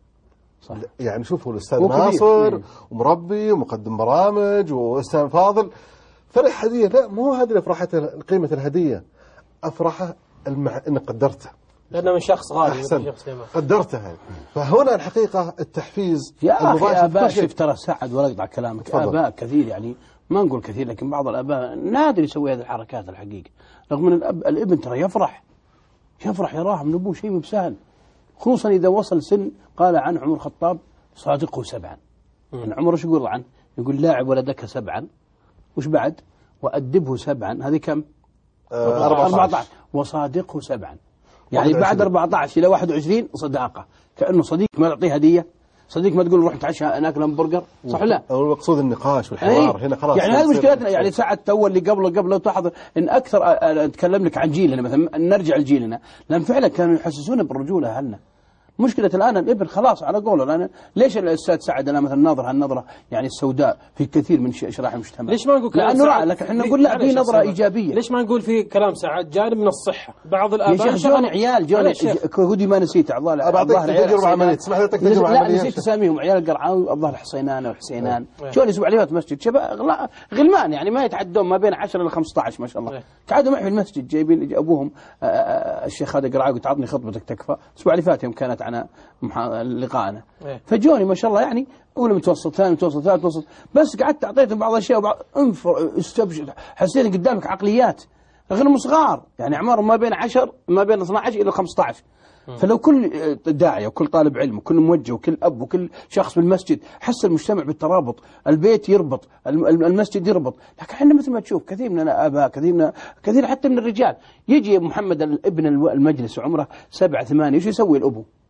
صح. يعني شوفوا الأستاذ ناصر ومربي ومقدم برامج وأستاذ فاضل فرح هدية، لا مو هذه اللي فرحته قيمة الهدية، أفرحه المع... إنك قدرته لأنه من شخص غالي أحسن قدرتها. فهنا الحقيقة التحفيز يا أخي آباء، شوف ترى سعد ولا أقطع كلامك، آباء كثير يعني ما نقول كثير لكن بعض الآباء نادر يسوي هذه الحركات الحقيقة، رغم أن الأب الابن ترى يفرح يفرح يراها من أبوه شيء بسهل، خصوصا إذا وصل سن قال عن عمر الخطاب صادقه سبعا. يعني عمر ايش يقول عنه؟ يقول لاعب ولدك سبعا، وش بعد؟ وأدبه سبعا، هذه كم؟ آه أربعة عشر. وصادقه سبعا، يعني بعد أربعة عشر إلى واحد وعشرين صداقة، كأنه صديق ما تعطيه هدية، صديق ما تقول روح نتعشى ناكل همبرجر، صح لا؟ هو المقصود النقاش والحوار. هنا خلاص يعني هذه مشكلتنا. يعني ساعة تو اللي قبله قبله تلاحظ ان اكثر اتكلم لك عن جيلنا مثلا، نرجع لجيلنا لان فعلا كانوا يحسسونا بالرجولة اهلنا. مشكلة الآن الابن خلاص على قوله، لأن ليش الأستاذ سعد أنا مثلا ناظر هالنظرة يعني السوداء في كثير من شرائح المجتمع؟ ليش ما نقول كلام لأنه رأى لك احنا نقول لا في نظرة إيجابية. ليش ما نقول في كلام سعد جانب من الصحة؟ بعض الآباء يا شيخ جوني عيال جوني كهودي ما نسيت الظاهر أبعطيك تجربة عملية، تسمح لي تجربة عملية. لا نسيت أساميهم، عيال القرعاوي الظاهر حسينان وحسينان، جوني يسوي عليهم مسجد شباب غلمان يعني ما يتعدون ما بين عشرة إلى خمسة عشر ما شاء الله، تعادوا معي في المسجد جايبين أبوهم الشيخ هذا قرعاوي تعطني خطبتك تكفى، الأسبوع اللي فات يوم كانت عن لقاءنا، فجوني ما شاء الله يعني أول متوسط ثاني متوسط ثالث متوسط، بس قعدت أعطيتهم بعض الأشياء وبعض انفر استبشر، حسيت قدامك عقليات غير صغار يعني أعمار ما بين عشر ما بين اثنا عشر إلى خمسة عشر. فلو كل داعية وكل طالب علم وكل موجه وكل أب وكل شخص بالمسجد حس المجتمع بالترابط، البيت يربط المسجد يربط. لكن احنا مثل ما تشوف كثير من الآباء كثير من كثير حتى من الرجال يجي محمد ابن المجلس وعمره سبعة ثمانية، ايش يسوي الأبو؟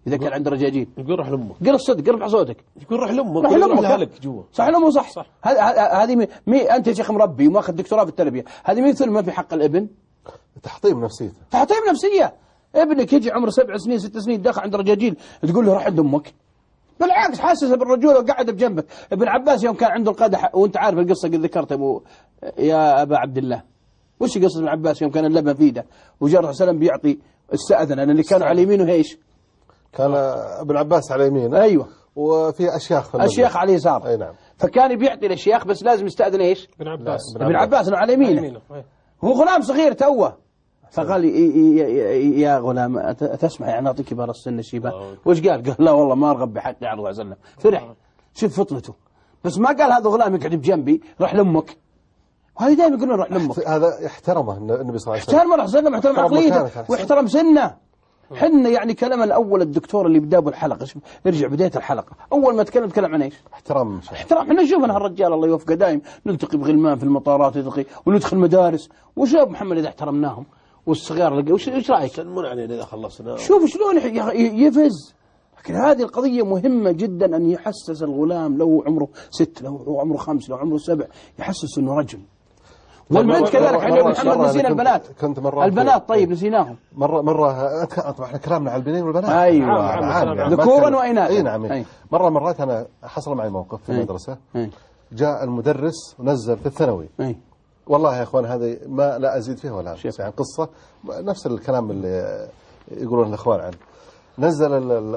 إذا كان عنده رجاجيل. يقول روح لأمك. قل الصدق، ارفع صوتك. يقول روح لأمك. روح لأمك لك جوا. صح لأمه صح. صح. هذه مي أنت يا شيخ مربي وماخذ دكتوراه في التربية، هذه مثل ما في حق الابن. تحطيم نفسيته. تحطيم نفسية. ابنك يجي عمره سبع سنين ست سنين داخل عند رجاجيل تقول له روح عند أمك. بالعكس حاسس بالرجولة وقعد بجنبك. ابن عباس يوم كان عنده القدح وأنت عارف القصة قد ذكرت أبو يا أبا عبد الله. وش قصة ابن عباس يوم كان اللبن في يده وجاء الرسول صلى الله عليه وسلم بيعطي استأذن اللي كانوا على يمينه ايش؟ كان ابن عباس على يمينه. ايوه. وفي اشياخ في اشياخ على اليسار. اي نعم. فكان بيعطي الاشياخ بس لازم يستأذن ايش؟ ابن عباس. ابن عباس على يمينه. هو غلام صغير توه. فقال يا غلام تسمع يعني اعطي كبار السن الشيبه. وش قال؟ قال لا والله ما ارغب بحقي على الله وسلم. فرح. شوف فطنته. بس ما قال هذا غلام يقعد بجنبي روح لامك. وهذه دائما يقولون روح لامك. هذا احترمه النبي صلى الله عليه وسلم. احترم رسول احترم عقليته واحترم سنه. حنا يعني كلام الاول الدكتور اللي بدا بالحلقه ارجع بدايه الحلقه اول ما تكلم تكلم عن ايش؟ احترام. احترام. احنا نشوف هالرجال الله يوفقه دايم نلتقي بغلمان في المطارات نلتقي وندخل مدارس وشوف محمد اذا احترمناهم والصغار وش ايش رايك؟ سلمون علينا اذا خلصنا. شوف شلون يفز. لكن هذه القضيه مهمه جدا ان يحسس الغلام لو عمره ست لو عمره خمس لو عمره سبع يحسس انه رجل. والبنت كذلك عند محمد نسينا البنات. كنت مرة البنات طيب نسيناهم. مرة مرة طبعا احنا كلامنا على البنين والبنات. ايوه ذكورا واناثا. اي نعم. أي. مرة مرات انا حصل معي موقف في المدرسة. أي. جاء المدرس ونزل في الثانوي. أي. والله يا اخوان هذه ما لا ازيد فيها ولا انقص يعني قصة نفس الكلام اللي يقولون الاخوان عنه. نزل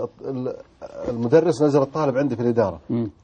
المدرس نزل الطالب عندي في الإدارة.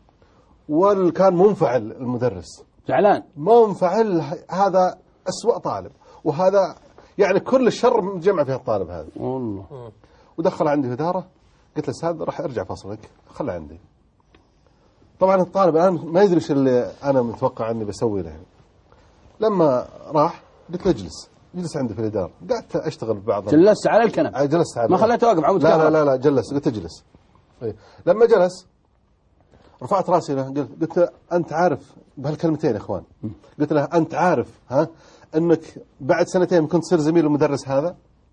وكان منفعل المدرس. زعلان. منفعل هذا أسوأ طالب وهذا يعني كل الشر مجمع فيها الطالب هذا. والله. ودخل عندي في إدارة قلت له أستاذ راح أرجع فصلك خله عندي. طبعا الطالب الآن ما يدري ايش اللي أنا متوقع أني بسوي له. لما راح قلت له اجلس جلس عندي في الإدارة قعدت أشتغل ببعض. جلست على الكنبة. جلست على. ما خليته واقف عمود. لا, لا لا لا جلس قلت اجلس. لما جلس رفعت راسي له قلت قلت له أنت عارف بهالكلمتين يا إخوان. قلت له أنت عارف ها أنك بعد سنتين كنت تصير زميل المدرس هذا.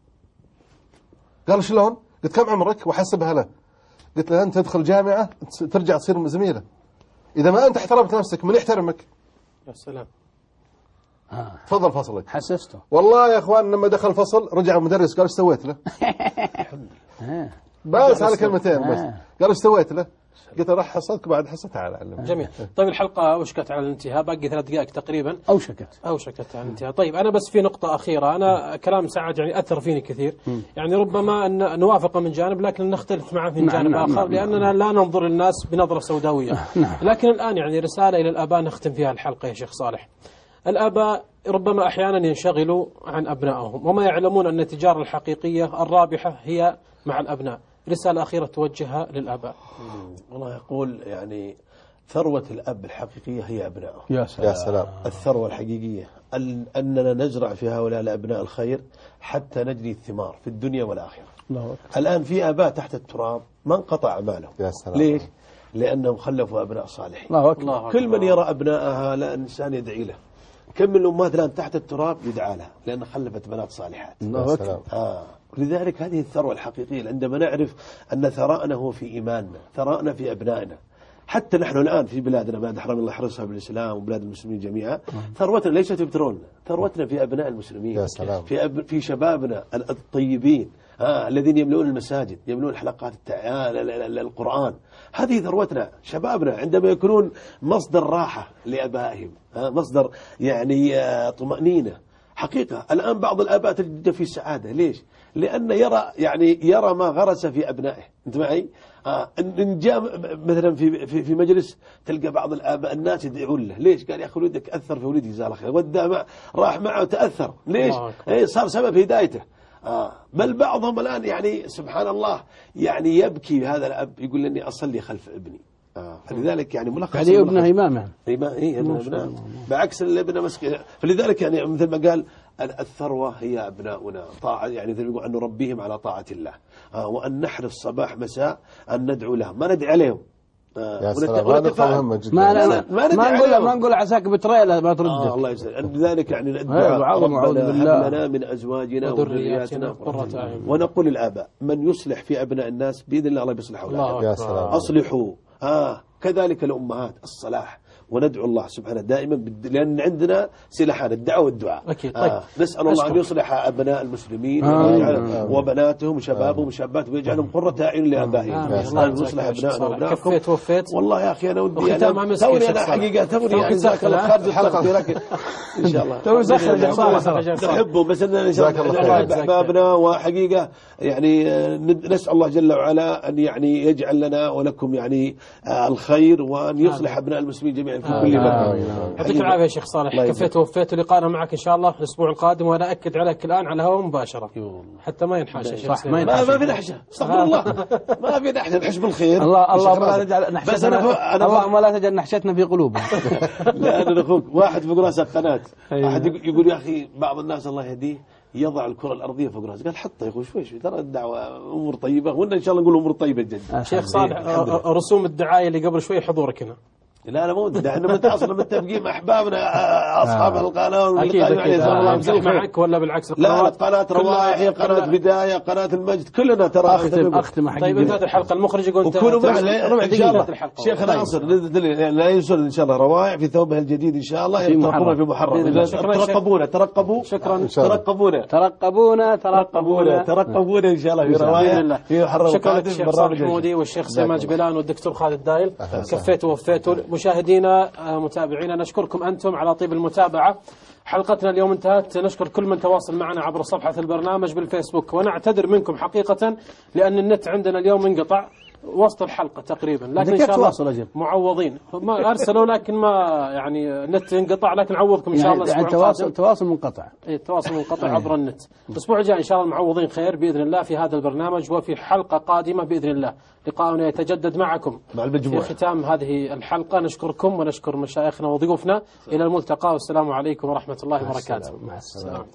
قال شلون؟ قلت كم عمرك وحسبها له. قلت له أنت تدخل جامعة ترجع تصير زميله. إذا ما أنت احترمت نفسك من يحترمك؟ يا سلام. تفضل فصلك. حسسته. والله يا إخوان لما دخل الفصل رجع المدرس قال ايش سويت له؟ بس على كلمتين بس. قال ايش سويت له؟ قلت راح حصتك بعد حصة تعال علم. جميل. طيب الحلقة أوشكت على الانتهاء باقي ثلاث دقائق تقريبا. أوشكت. أوشكت على الانتهاء. طيب أنا بس في نقطة أخيرة أنا كلام سعد يعني أثر فيني كثير. م. يعني ربما أن نوافق من جانب لكن نختلف معه من جانب نعم آخر نعم لأننا نعم لا ننظر للناس بنظرة سوداوية. نعم. لكن الآن يعني رسالة إلى الآباء نختم فيها الحلقة يا شيخ صالح. الآباء ربما أحيانا ينشغلوا عن أبنائهم وما يعلمون أن التجارة الحقيقية الرابحة هي مع الأبناء. رسالة أخيرة توجهها للآباء. والله يقول يعني ثروة الأب الحقيقية هي أبنائه. يا سلام. يا سلام. الثروة الحقيقية أن أننا نزرع في هؤلاء الأبناء الخير حتى نجني الثمار في الدنيا والآخرة. الله. الآن في آباء تحت التراب ما انقطع أعمالهم. يا سلام. ليش؟ لأنهم خلفوا أبناء صالحين. الله أكبر. كل من يرى أبنائها لا إنسان يدعي له. كم من الأمهات الآن تحت التراب يدعى لها لأن خلفت بنات صالحات. الله أكبر. آه. لذلك هذه الثروة الحقيقية عندما نعرف أن ثراءنا هو في إيماننا ثراءنا في أبنائنا. حتى نحن الآن في بلادنا بعد حرم الله حرسها بالإسلام وبلاد المسلمين جميعا ثروتنا ليست في بترولنا ثروتنا في أبناء المسلمين. يا سلام. في أب... في شبابنا الطيبين آه الذين يملؤون المساجد يملؤون حلقات التع... القرآن. هذه ثروتنا شبابنا عندما يكونون مصدر راحة لأبائهم آه مصدر يعني آه طمأنينة. حقيقة الآن بعض الآباء تجد في سعادة. ليش؟ لأن يرى يعني يرى ما غرس في أبنائه. أنت معي؟ آه إن جاء مثلا في في في مجلس تلقى بعض الآباء الناس يدعون له. ليش؟ قال يا أخي ولدك أثر في ولدي جزاه الله خير وداه مع راح معه وتأثر. ليش؟ إيه صار سبب هدايته. آه بل بعضهم الآن يعني سبحان الله يعني يبكي هذا الأب يقول لأني أصلي خلف ابني. آه فلذلك يعني ملخص هذه ابنه إمامه. إيه ابن ابنه بعكس الابن مسك. فلذلك يعني مثل ما قال الثروة هي أبناؤنا طاعة يعني مثل ما يقول أن نربيهم على طاعة الله آه وأن نحرص صباح مساء أن ندعو لهم ما ندعي عليهم يا سلام هذا نقطة مهمة جدا. ما لا لا ما, ما نقول ما نقول عساك بتريلا ما تردك. آه الله يسلمك. لذلك يعني الدعاء ربنا هب لنا من ازواجنا وذرياتنا قرة اعين. ونقول للاباء من يصلح في ابناء الناس باذن الله الله بيصلح اولادهم. يا سلام. اصلحوا اه كذلك الامهات الصلاح، وندعو الله سبحانه دائما بد... لأن عندنا سلاحان الدعوة والدعاء. أكيد. طيب. آه. نسأل الله أن يصلح أبناء المسلمين آه. ويجعل وبناتهم وشبابهم وشاباتهم ويجعلهم قرة أعين لآبائهم. الله يصلح أبنائنا وأبنائكم. كفيت وفيت والله يا أخي أنا ودي أنا توني أنا حقيقة توني يعني جزاك الله خارج الحلقة لكن إن شاء الله تو زخر نحبه بس إن شاء الله أحبابنا وحقيقة يعني نسأل الله جل وعلا أن يعني يجعل لنا ولكم يعني الخير وأن يصلح أبناء المسلمين جميعا في كل مكان. يعطيك العافية يا شيخ صالح. كفيت ووفيت لقاءنا معك إن شاء الله الأسبوع القادم، وأنا أكد عليك الآن على الهواء مباشرة حتى ما ينحاش يا شيخ. ما ما في نحشة استغفر الله ما في نحشة نحش بالخير. الله الله ما تجعل نحشتنا الله ما لا تجعل نحشتنا في قلوبهم. لأن أخوك واحد فوق راسه قناة أحد يقول يا أخي بعض الناس الله يهديه يضع الكرة الأرضية فوق راسه، قال حطه يا أخوي شوي شوي ترى الدعوة أمور طيبة وإن شاء الله نقول أمور طيبة جدا. شيخ صالح رسوم الدعاية اللي قبل شوي حضورك هنا. لا لا مو احنا متأصل متفقين مع احبابنا اصحاب القناه اكيد اكيد معك ولا بالعكس؟ لا قناه روائح قناه بدايه قناه المجد كلنا ترى اختم اختم طيب انتهت الحلقه المخرج يقول وكونوا معنا ربع دقيقه شيخ ناصر لا ينسون ان شاء الله روائح في ثوبها الجديد ان شاء الله يرتقبون في محرم. ترقبونا ترقبوا شكرا ترقبونا ترقبونا ترقبونا ترقبونا ان شاء الله في روائح في محرم. شكرا للشيخ صالح حمودي والشيخ سليمان جبلان والدكتور خالد دايل. كفيتوا ووفيتوا. مشاهدينا متابعينا نشكركم أنتم على طيب المتابعة. حلقتنا اليوم انتهت. نشكر كل من تواصل معنا عبر صفحة البرنامج بالفيسبوك، ونعتذر منكم حقيقة لأن النت عندنا اليوم انقطع وسط الحلقة تقريبا، لكن إن شاء الله معوضين. ما أرسلوا لكن ما يعني النت انقطع، لكن نعوضكم إن شاء الله. يعني تواصل تواصل منقطع. إيه تواصل منقطع عبر النت. الأسبوع الجاي إن شاء الله معوضين خير بإذن الله في هذا البرنامج وفي حلقة قادمة بإذن الله. لقاؤنا يتجدد معكم مع المجموعة. في ختام هذه الحلقة نشكركم ونشكر مشايخنا وضيوفنا. إلى الملتقى والسلام عليكم ورحمة الله وبركاته. مع السلامة.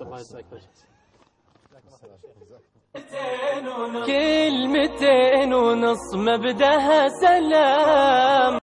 كلمتين ونص مبدأها سلام.